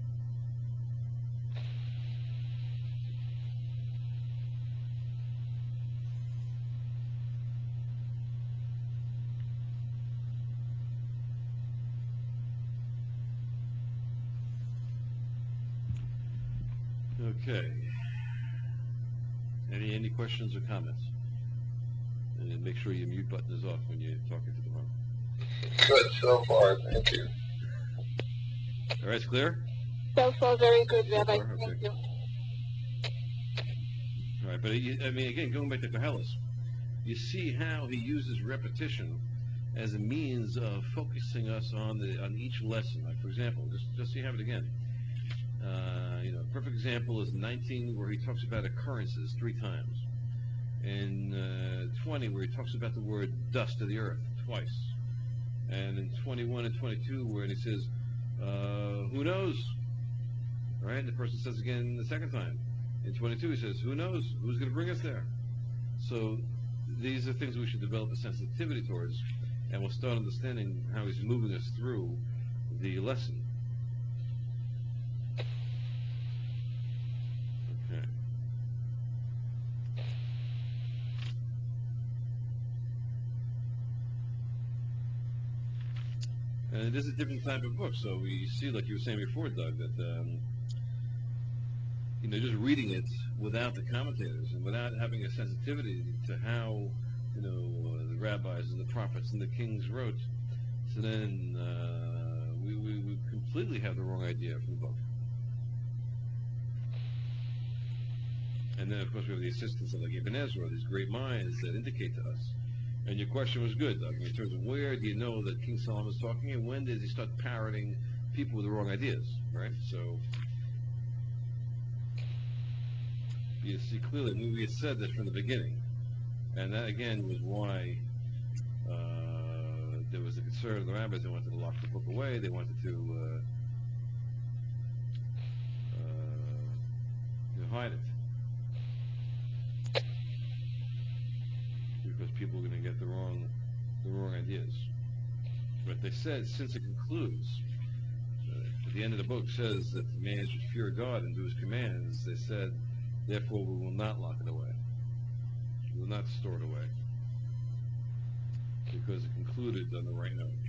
Okay. Any any questions or comments? And then make sure your mute button is off when you're talking to the phone. Good so far, thank you. All right, it's clear? So far, very good, So Rabbi. far? Okay. Thank you. All right, but I mean, again, going back to Koheles, you see how he uses repetition as a means of focusing us on the on each lesson. Like, for example, just just so you have it again. Uh, you know, a perfect example is nineteen, where he talks about occurrences three times. In uh, twenty, where he talks about the word dust of the earth twice. And in twenty-one and twenty-two, where he says, uh, who knows? Right? And the person says again the second time. In twenty-two, he says, who knows? Who's going to bring us there? So these are things we should develop a sensitivity towards, and we'll start understanding how he's moving us through the lesson. Okay. And it is a different type of book, so we see, like you were saying before, Doug, that um, you know, just reading it without the commentators and without having a sensitivity to how, you know, uh, the rabbis and the prophets and the kings wrote, so then uh, we, we, we completely have the wrong idea from the book. And then, of course, we have the assistance of like Ibn Ezra, these great minds that indicate to us. And your question was good, Doug, in terms of where do you know that King Solomon is talking, and when does he start parroting people with the wrong ideas, right? So you see clearly, we had said that from the beginning, and that again was why uh, there was a concern of the rabbis. They wanted to lock the book away. They wanted to, uh, uh, you know, hide it, because people were going to get the wrong, the wrong ideas. But they said, since it concludes, uh, at the end of the book says that the man should fear God and do his commands, they said, therefore we will not lock it away. We will not store it away, because it concluded on the right note.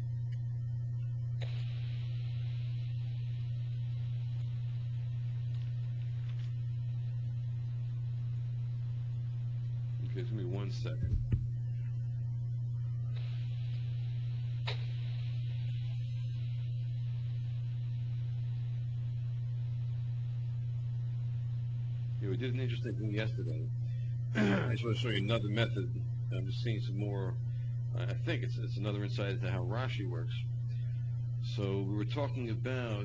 Okay, give me one second. Yeah, we did an interesting thing yesterday. I just want to show you another method. I'm just seeing some more. I think it's, it's another insight into how Rashi works. So we were talking about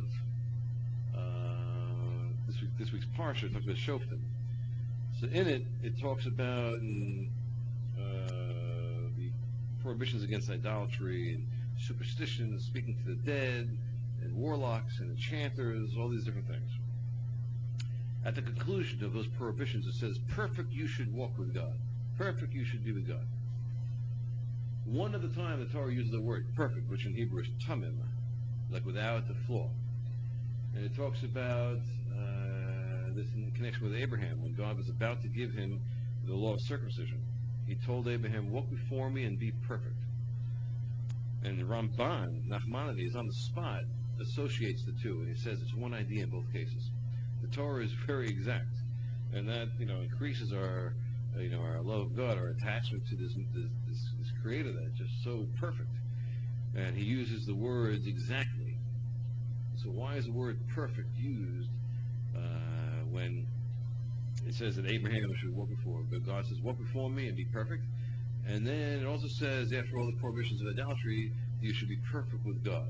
uh, this, week, this week's parsha, talking about Shoftim. So in it, it talks about um, uh, the prohibitions against idolatry and superstitions, speaking to the dead, and warlocks and enchanters, all these different things. At the conclusion of those prohibitions, it says, perfect you should walk with God. Perfect you should be with God. One at a time, the Torah uses the word perfect, which in Hebrew is tamim, like without the flaw. And it talks about uh, this in connection with Abraham, when God was about to give him the law of circumcision. He told Abraham, walk before me and be perfect. And the Ramban, Nachmanides, on the spot, associates the two, and he says it's one idea in both cases. The Torah is very exact, and that, you know, increases our, uh, you know, our love of God, our attachment to this, this, this, this Creator that's just so perfect. And he uses the words exactly. So why is the word perfect used uh, when it says that Abraham should walk before? But God says, walk before me and be perfect. And then it also says, after all the prohibitions of idolatry, you should be perfect with God.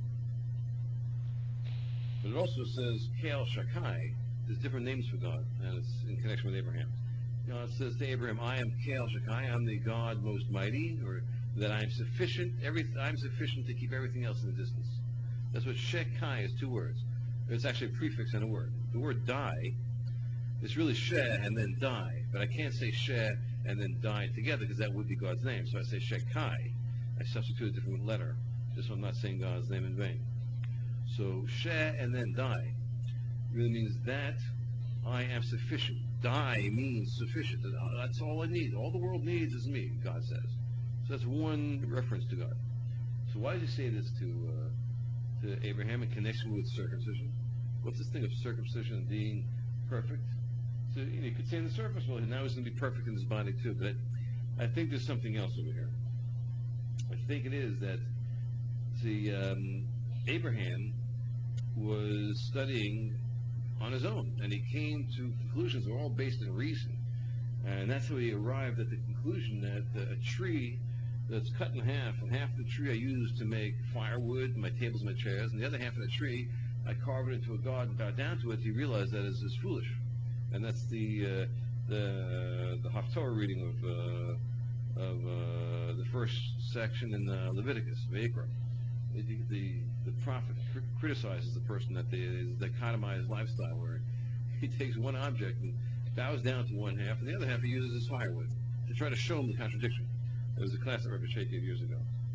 But it also says, Kael Shakai. There's different names for God, and it's in connection with Abraham. God says to Abraham, I am Kael Shakai, I'm the God most mighty, or that I am sufficient, every, I'm sufficient to keep everything else in the distance. That's what Shekai is, two words. It's actually a prefix and a word. The word die, it's really She and then die, but I can't say She and then die together, because that would be God's name. So I say Shekai. I substitute a different letter, just so I'm not saying God's name in vain. So She and then die really means that I am sufficient. Die means sufficient. That's all I need. All the world needs is me, God says. So that's one reference to God. So why does he say this to uh, to Abraham in connection with circumcision? What's this thing of circumcision and being perfect? So, you know, you could say on the surface, well, now he's going to be perfect in his body too. But I think there's something else over here. I think it is that, see, um, Abraham was studying on his own, and he came to conclusions that were all based in reason. And that's how he arrived at the conclusion that uh, a tree that's cut in half, and half of the tree I use to make firewood, my tables and my chairs, and the other half of the tree I carve it into a god and bow down to it, he realized that is, is foolish. And that's the uh, the the Haftorah reading of uh, of uh, the first section in uh, Leviticus, Vayikra. The, the the prophet cr- criticizes the person that they dichotomized lifestyle, where he takes one object and bows down to one half, and the other half he uses his firewood to try to show him the contradiction. It was a class that Rebbe Sheikh gave years ago.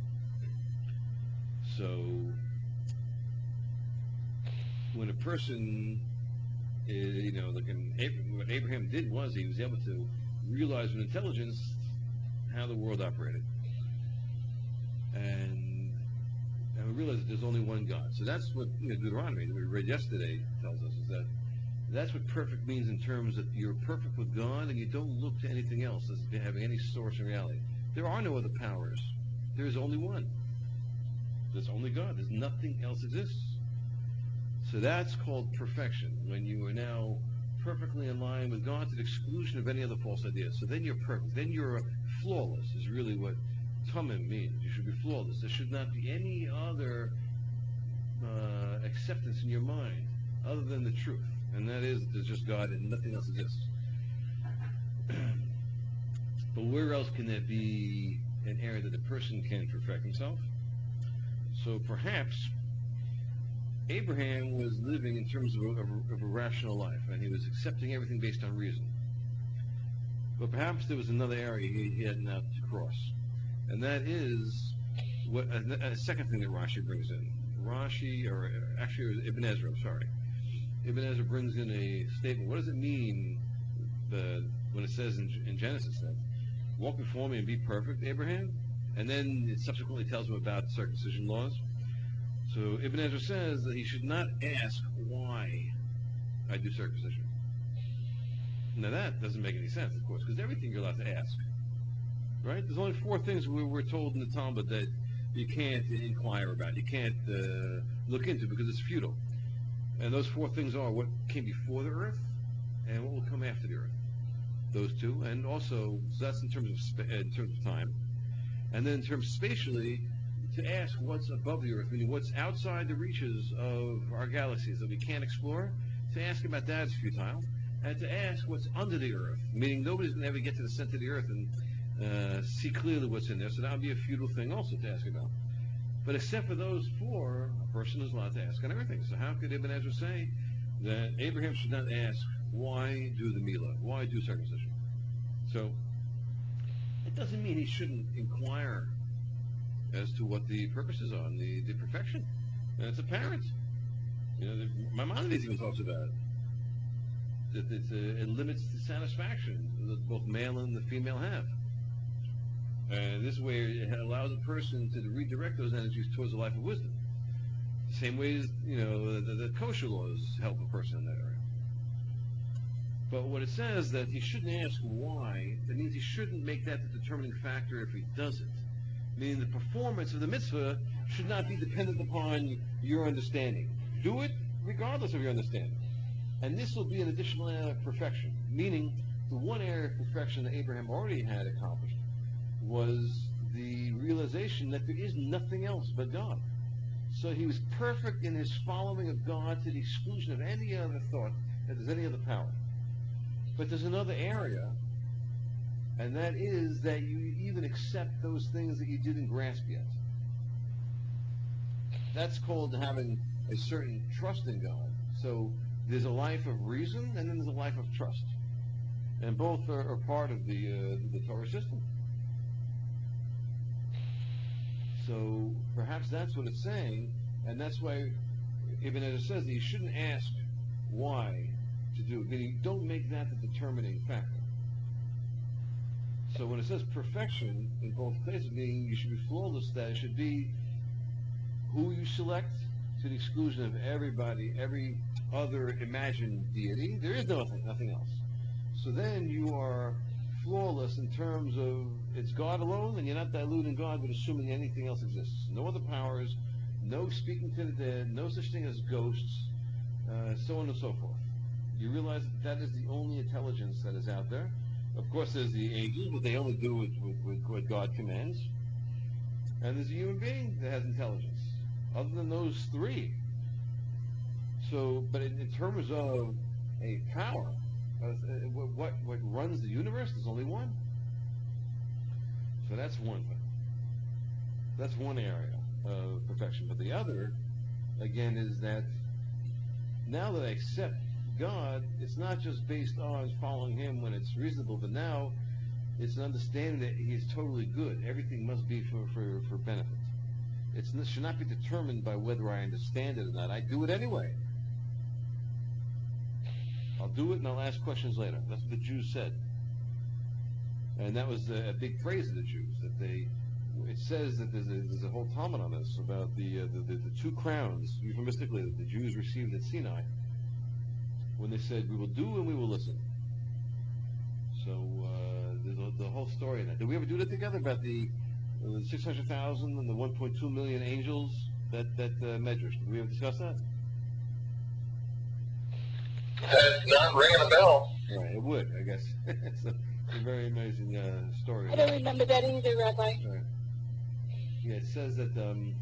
So when a person, uh, you know, like an, what Abraham did was he was able to realize with intelligence how the world operated, and and we realize that there's only one God. So that's what, you know, Deuteronomy that we read yesterday tells us, is that that's what perfect means, in terms that you're perfect with God and you don't look to anything else as having any source in reality. There are no other powers. There is only one. There's only God. There's nothing else exists. So that's called perfection, when you are now perfectly in line with God to the exclusion of any other false ideas. So then you're perfect. Then you're flawless, is really what Tamim means. You should be flawless. There should not be any other uh, acceptance in your mind other than the truth. And that is, there's just God and nothing else exists. But where else can there be an area that a person can perfect himself? So perhaps Abraham was living in terms of a, of, a, of a rational life, and he was accepting everything based on reason. But perhaps there was another area he, he had not to cross, and that is what a, a second thing that Rashi brings in. Rashi, or actually Ibn Ezra, I'm sorry. Ibn Ezra brings in a statement. What does it mean the, when it says in, in Genesis that walk before me and be perfect, Abraham? And then it subsequently tells him about circumcision laws. So Ibn Ezra says that he should not ask why I do circumcision. Now that doesn't make any sense, of course, because everything you're allowed to ask, right? There's only four things we were told in the Talmud that you can't inquire about, you can't uh, look into, because it's futile. And those four things are what came before the earth and what will come after the earth. Those two, and also, so that's in terms of sp- in terms of time, and then in terms spatially, to ask what's above the earth, meaning what's outside the reaches of our galaxies that we can't explore. To ask about that is futile, and to ask what's under the earth, meaning nobody's going to ever get to the center of the earth and uh, see clearly what's in there. So that would be a futile thing also to ask about. But except for those four, a person is allowed to ask on everything. So how could Ibn Ezra say that Abraham should not ask, why do the Milah? Why do circumcision? So it doesn't mean he shouldn't inquire as to what the purposes are, and the, the perfection. And it's apparent. You know, the, Maimonides even talks about it. That it's a, it limits the satisfaction that both male and the female have. And this way it allows a person to redirect those energies towards a life of wisdom. The same way as, you know, the, the kosher laws help a person in that area. But what it says that he shouldn't ask why, that means he shouldn't make that the determining factor if he does it. Meaning the performance of the mitzvah should not be dependent upon your understanding. Do it regardless of your understanding. And this will be an additional area of perfection. Meaning the one area of perfection that Abraham already had accomplished was the realization that there is nothing else but God. So he was perfect in his following of God to the exclusion of any other thought that there's any other power. But there's another area, and that is that you even accept those things that you didn't grasp yet. That's called having a certain trust in God. So there's a life of reason, and then there's a life of trust. And both are, are part of the, uh, the Torah system. So perhaps that's what it's saying, and that's why Ibn Ezra says that you shouldn't ask why to do it, meaning don't make that the determining factor. So when it says perfection in both places, meaning you should be flawless, that it should be who you select to the exclusion of everybody, every other imagined deity. There is nothing, nothing else. So then you are flawless in terms of it's God alone, and you're not diluting God but assuming anything else exists. No other powers, no speaking to the dead, no such thing as ghosts, uh, so on and so forth. You realize that that is the only intelligence that is out there. Of course, there's the angels, but they only do with, with, with what God commands. And there's a human being that has intelligence. Other than those three, So, but in, in terms of a power, uh, what what runs the universe? There's only one. So that's one thing. That's one area of perfection. But the other, again, is that now that I accept God, it's not just based on following Him when it's reasonable, but now it's an understanding that He is totally good. Everything must be for, for, for benefit. It's, it should not be determined by whether I understand it or not. I do it anyway. I'll do it and I'll ask questions later. That's what the Jews said. And that was a, a big praise of the Jews, that they, it says that there's a, there's a whole Talmud on this about the, uh, the, the, the two crowns, euphemistically, that the Jews received at Sinai, when they said, we will do and we will listen. So uh, there's a, the whole story in that. Did we ever do that together about the, uh, the six hundred thousand and the one point two million angels, that, that uh, medrash? Did we ever discuss that? That's not ringing a bell. Right, it would, I guess. it's, a, it's a very amazing uh, story. I don't remember that either, Rabbi. Right. Yeah, it says that um,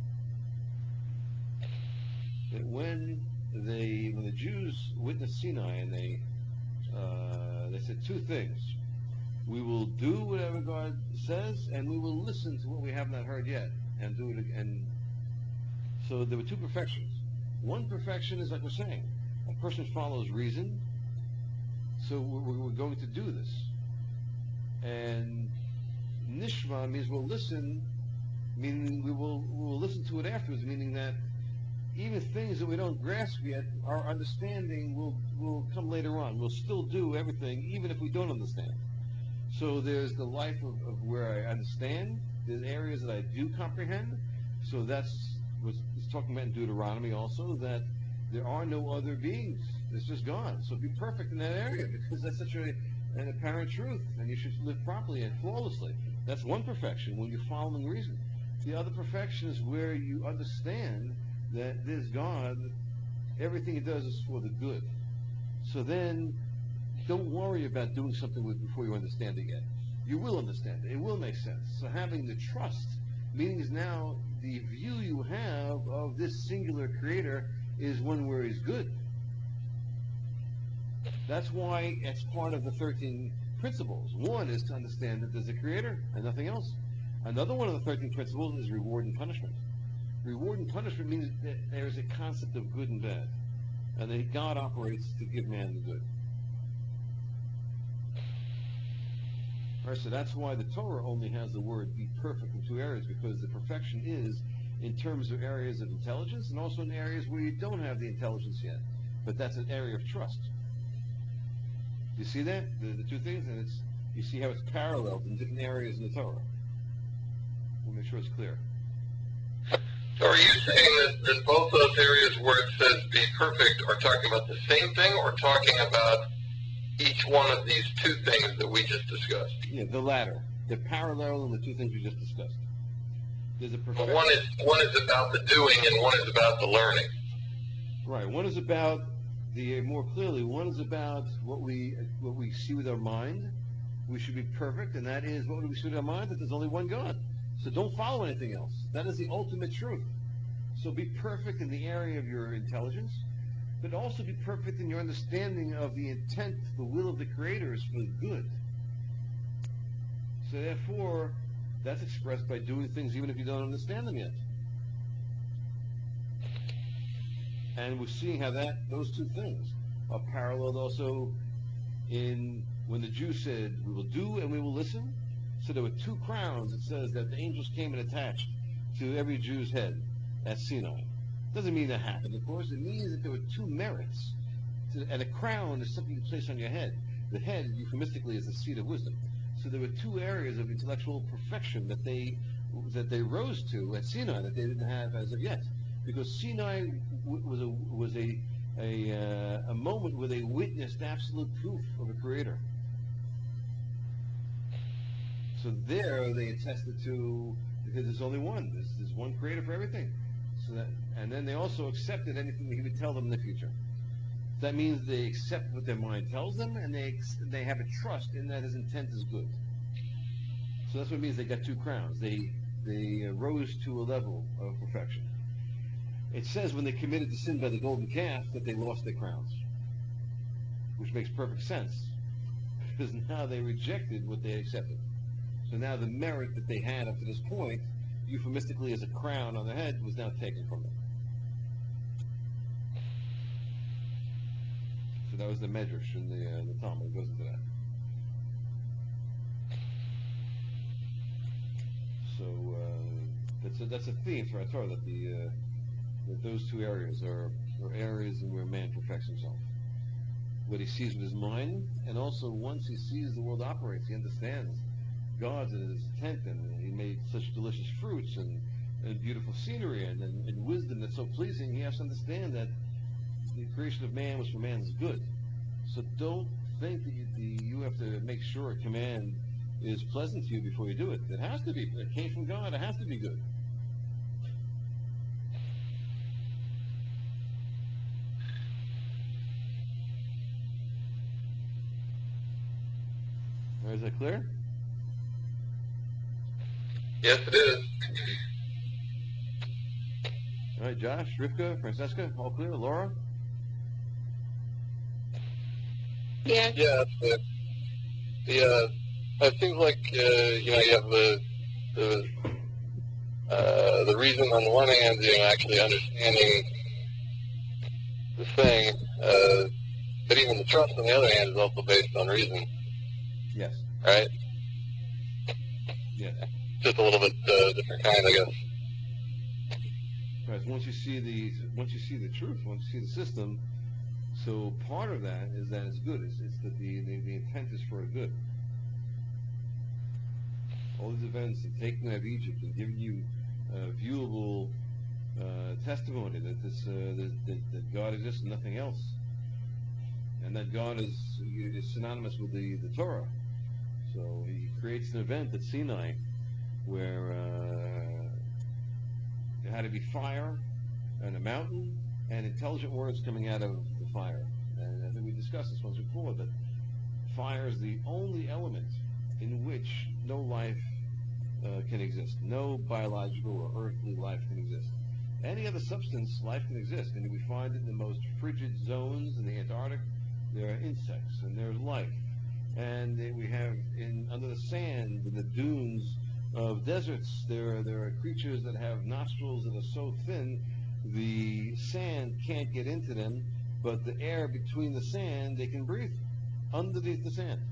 that when they when the Jews witnessed Sinai, and they uh, they said two things: we will do whatever God says, and we will listen to what we have not heard yet, and do it again. So there were two perfections. One perfection is like we're saying, a person follows reason. So we're, we're going to do this, and nishma means we'll listen, meaning we will we will listen to it afterwards, meaning that even things that we don't grasp yet, our understanding will will come later on. We'll still do everything, even if we don't understand. So there's the life of, of where I understand. There's areas that I do comprehend. So that's what it's talking about in Deuteronomy also, that there are no other beings. It's just God. So be perfect in that area, because that's such a, an apparent truth, and you should live properly and flawlessly. That's one perfection, when you're following reason. The other perfection is where you understand that this God, everything He does is for the good. So then, don't worry about doing something with before you understand it yet. You will understand it. It will make sense. So having the trust means now the view you have of this singular Creator is one where He's good. That's why it's part of the thirteen principles. One is to understand that there's a Creator and nothing else. Another one of the thirteen principles is reward and punishment. Reward and punishment means that there is a concept of good and bad, and that God operates to give man the good. All right, so that's why the Torah only has the word be perfect in two areas, because the perfection is in terms of areas of intelligence and also in areas where you don't have the intelligence yet. But that's an area of trust. You see that? The, the two things? And it's you see how it's paralleled in different areas in the Torah. We'll make sure it's clear. So are you saying that, that both those areas where it says be perfect are talking about the same thing, or talking about each one of these two things that we just discussed? Yeah, the latter. They're parallel in the two things we just discussed. There's a perfection. But one is one is about the doing and one is about the learning. Right. One is about the more clearly. One is about what we what we see with our mind. We should be perfect, and that is what we see with our mind. That there's only one God. So don't follow anything else. That is the ultimate truth. So be perfect in the area of your intelligence, but also be perfect in your understanding of the intent, the will of the Creator is for good. So therefore, that's expressed by doing things even if you don't understand them yet. And we're seeing how that those two things are paralleled also in when the Jews said, we will do and we will listen. So there were two crowns. It says that the angels came and attached to every Jew's head at Sinai. Doesn't mean that happened, of course. It means that there were two merits. And a crown is something you place on your head. The head, euphemistically, is the seat of wisdom. So there were two areas of intellectual perfection that they that they rose to at Sinai that they didn't have as of yet, because Sinai w- was a was a a, uh, a moment where they witnessed absolute proof of a Creator. So there they attested to, because there's only one. There's, there's one Creator for everything. So that, and then they also accepted anything that He would tell them in the future. That means they accept what their mind tells them, and they they have a trust in that His intent is good. So that's what it means they got two crowns. They they uh, rose to a level of perfection. It says when they committed the sin by the golden calf that they lost their crowns, which makes perfect sense, because now they rejected what they accepted. So now the merit that they had up to this point, euphemistically as a crown on their head, was now taken from them. So that was the medrash in the, uh, the Talmud. It goes into that. So uh, that's a, that's a theme for Torah, that the uh, that those two areas are, are areas in where man perfects himself. What he sees with his mind, and also once he sees the world operates, he understands God's in his tent, and he made such delicious fruits and, and beautiful scenery and, and, and wisdom that's so pleasing. He has to understand that the creation of man was for man's good. So don't think that you, the, you have to make sure a command is pleasant to you before you do it. It has to be. It came from God. It has to be good. Is that clear? Yes, it is. All right, Josh, Rivka, Francesca, all clear? Laura? Yes. Yeah, it's the, the uh, it seems like, uh, you know, you have the, the, uh, the reason on the one hand, you know, actually understanding the thing, uh, but even the trust on the other hand is also based on reason, Yes. right? Yes. Just a little bit uh, different kind, I guess. Because once you see the once you see the truth, once you see the system, so part of that is that it's good. It's, it's that the, the the intent is for a good. All these events, the taking out of Egypt, and giving you uh, viewable uh, testimony that this uh, that, that, that God exists and nothing else, and that God is, is synonymous with the, the Torah. So he creates an event at Sinai where uh, there had to be fire and a mountain and intelligent words coming out of the fire. And I think we discussed this once before, that fire is the only element in which no life uh, can exist. No biological or earthly life can exist. Any other substance, life can exist, and we find it in the most frigid zones in the Antarctic. There are insects, and there's life. And we have in under the sand, in the dunes of deserts, there are, there are creatures that have nostrils that are so thin the sand can't get into them, but the air between the sand they can breathe underneath the sand.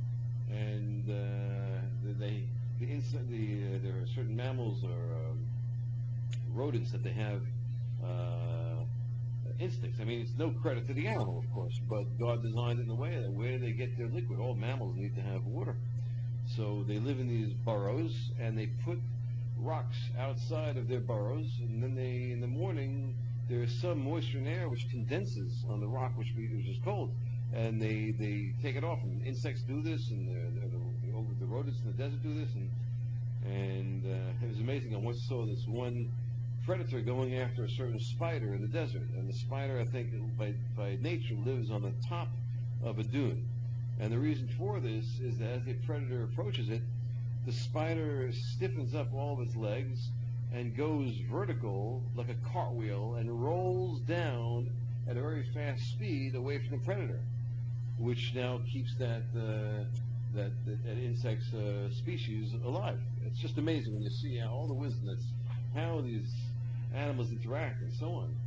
And uh, they, the insect, the uh, there are certain mammals or um, rodents that they have uh, instincts. I mean, it's no credit to the animal, of course, but God designed it in a way that where they get their liquid. All mammals need to have water. So they live in these burrows, and they put rocks outside of their burrows, and then they, in the morning, there is some moisture in air which condenses on the rock, which, which is cold, and they, they take it off. And insects do this, and the, the, the, the rodents in the desert do this, and and uh, it was amazing. I once saw this one predator going after a certain spider in the desert, and the spider, I think, by by nature, lives on the top of a dune. And the reason for this is that as the predator approaches it, the spider stiffens up all of its legs and goes vertical like a cartwheel and rolls down at a very fast speed away from the predator, which now keeps that uh, that, that, that insect's uh, species alive. It's just amazing when you see how all the wisdom that's how these animals interact and so on.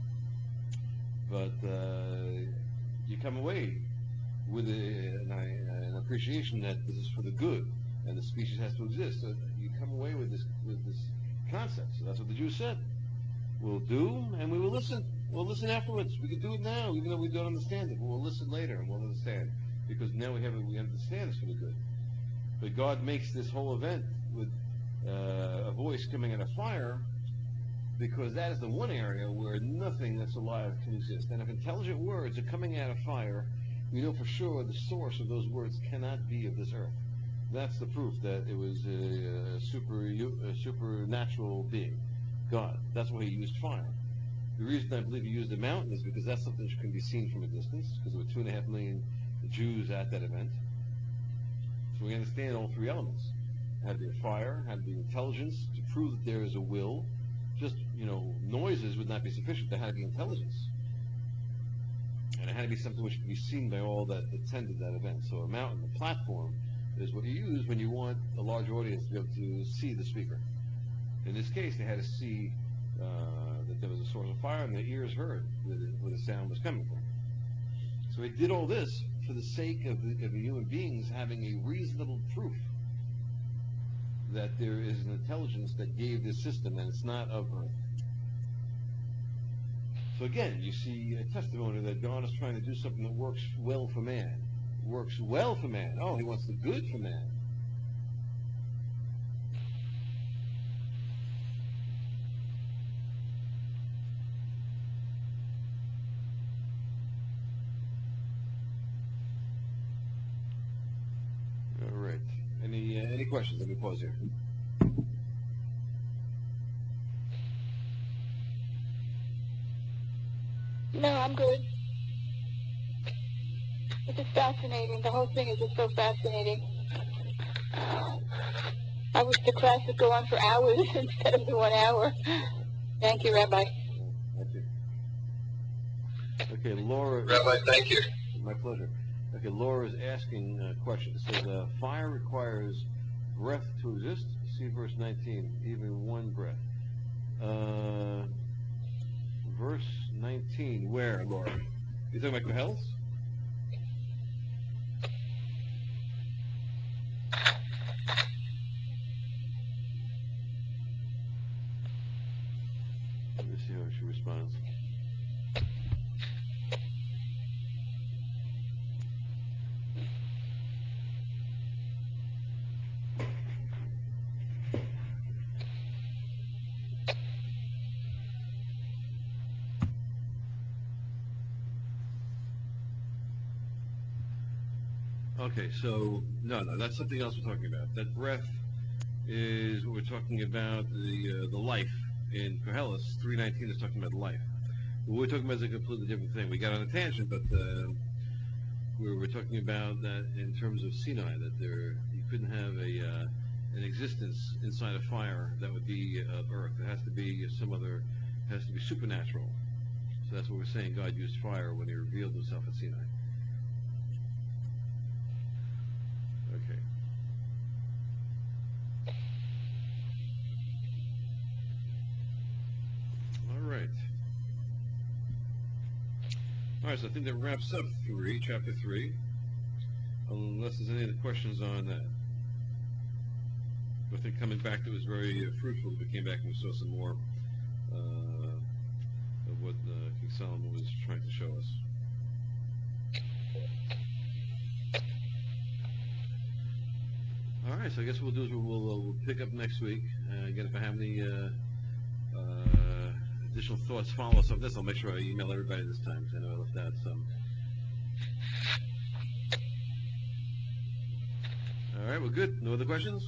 But uh, you come away with a, an, an appreciation that this is for the good and the species has to exist. So you come away with this with this concept. So that's what the Jews said. We'll do, and we will listen. We'll listen afterwards. We can do it now, even though we don't understand it. But we'll listen later, and we'll understand, because now we have it. We understand it's for the good. But God makes this whole event with uh, a voice coming out of fire, because that is the one area where nothing that's alive can exist. And if intelligent words are coming out of fire, we know for sure the source of those words cannot be of this earth. That's the proof that it was a, a, super, a supernatural being, God. That's why he used fire. The reason I believe he used a mountain is because that's something that can be seen from a distance, because there were two and a half million Jews at that event. So we understand all three elements. Had to be a fire, had to be intelligence to prove that there is a will, just, you know, noises would not be sufficient. There had to be intelligence. And it had to be something which could be seen by all that attended that event. So a mountain, a platform, is what you use when you want a large audience to be able to see the speaker. In this case, they had to see uh, that there was a source of fire, and their ears heard where the, where the sound was coming from. So he did all this for the sake of the, of the human beings having a reasonable proof that there is an intelligence that gave this system, and it's not of Earth. So again, you see a testimony that God is trying to do something that works well for man. Works well for man. Oh, he wants the good for man. All right. Any uh, any questions? Let me pause here. No, I'm good. It's just fascinating. The whole thing is just so fascinating. I wish the class would go on for hours instead of the one hour. Thank you, Rabbi. Thank you. Okay, Laura. Rabbi, thank you. My pleasure. Okay, Laura is asking a question. It says, uh, fire requires breath to exist. See verse nineteen, even one breath. Uh, verse nineteen, where, Laura? You talking about Koheles? Let me see how she responds. Okay, so, no, no, that's something else we're talking about. That breath is what we're talking about, the uh, the life. In Koheles, three nineteen is talking about life. What we're talking about is a completely different thing. We got on a tangent, but uh, we were talking about that in terms of Sinai, that there you couldn't have a uh, an existence inside a fire that would be of earth. It has to be some other, it has to be supernatural. So that's what we're saying. God used fire when He revealed Himself at Sinai. Okay. All right. All right. So I think that wraps up three, chapter three. Unless there's any other questions on that. I think coming back, it was very uh, fruitful. We came back and we saw some more uh, of what uh, King Solomon was trying to show us. All right, so I guess what we'll do is we'll, we'll, we'll pick up next week. Uh, again, if I have any uh, uh, additional thoughts, follow us on this. I'll make sure I email everybody this time, because I know I left out some. All right, well, good. No other questions?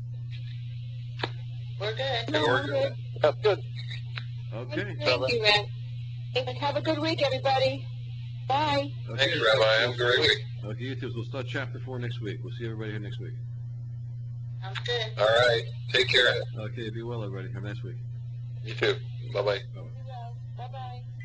We're good. No, I'm good. That's good. Okay. Thank you, Red. And have a good week, everybody. Bye. Okay. Thanks, Rabbi. Have a great week. Okay, you too. So we'll start chapter four next week. We'll see everybody here next week. Sounds good. All right. Take care. Okay, be well, everybody. Have a nice week. You too. Bye-bye. Bye-bye. Bye-bye.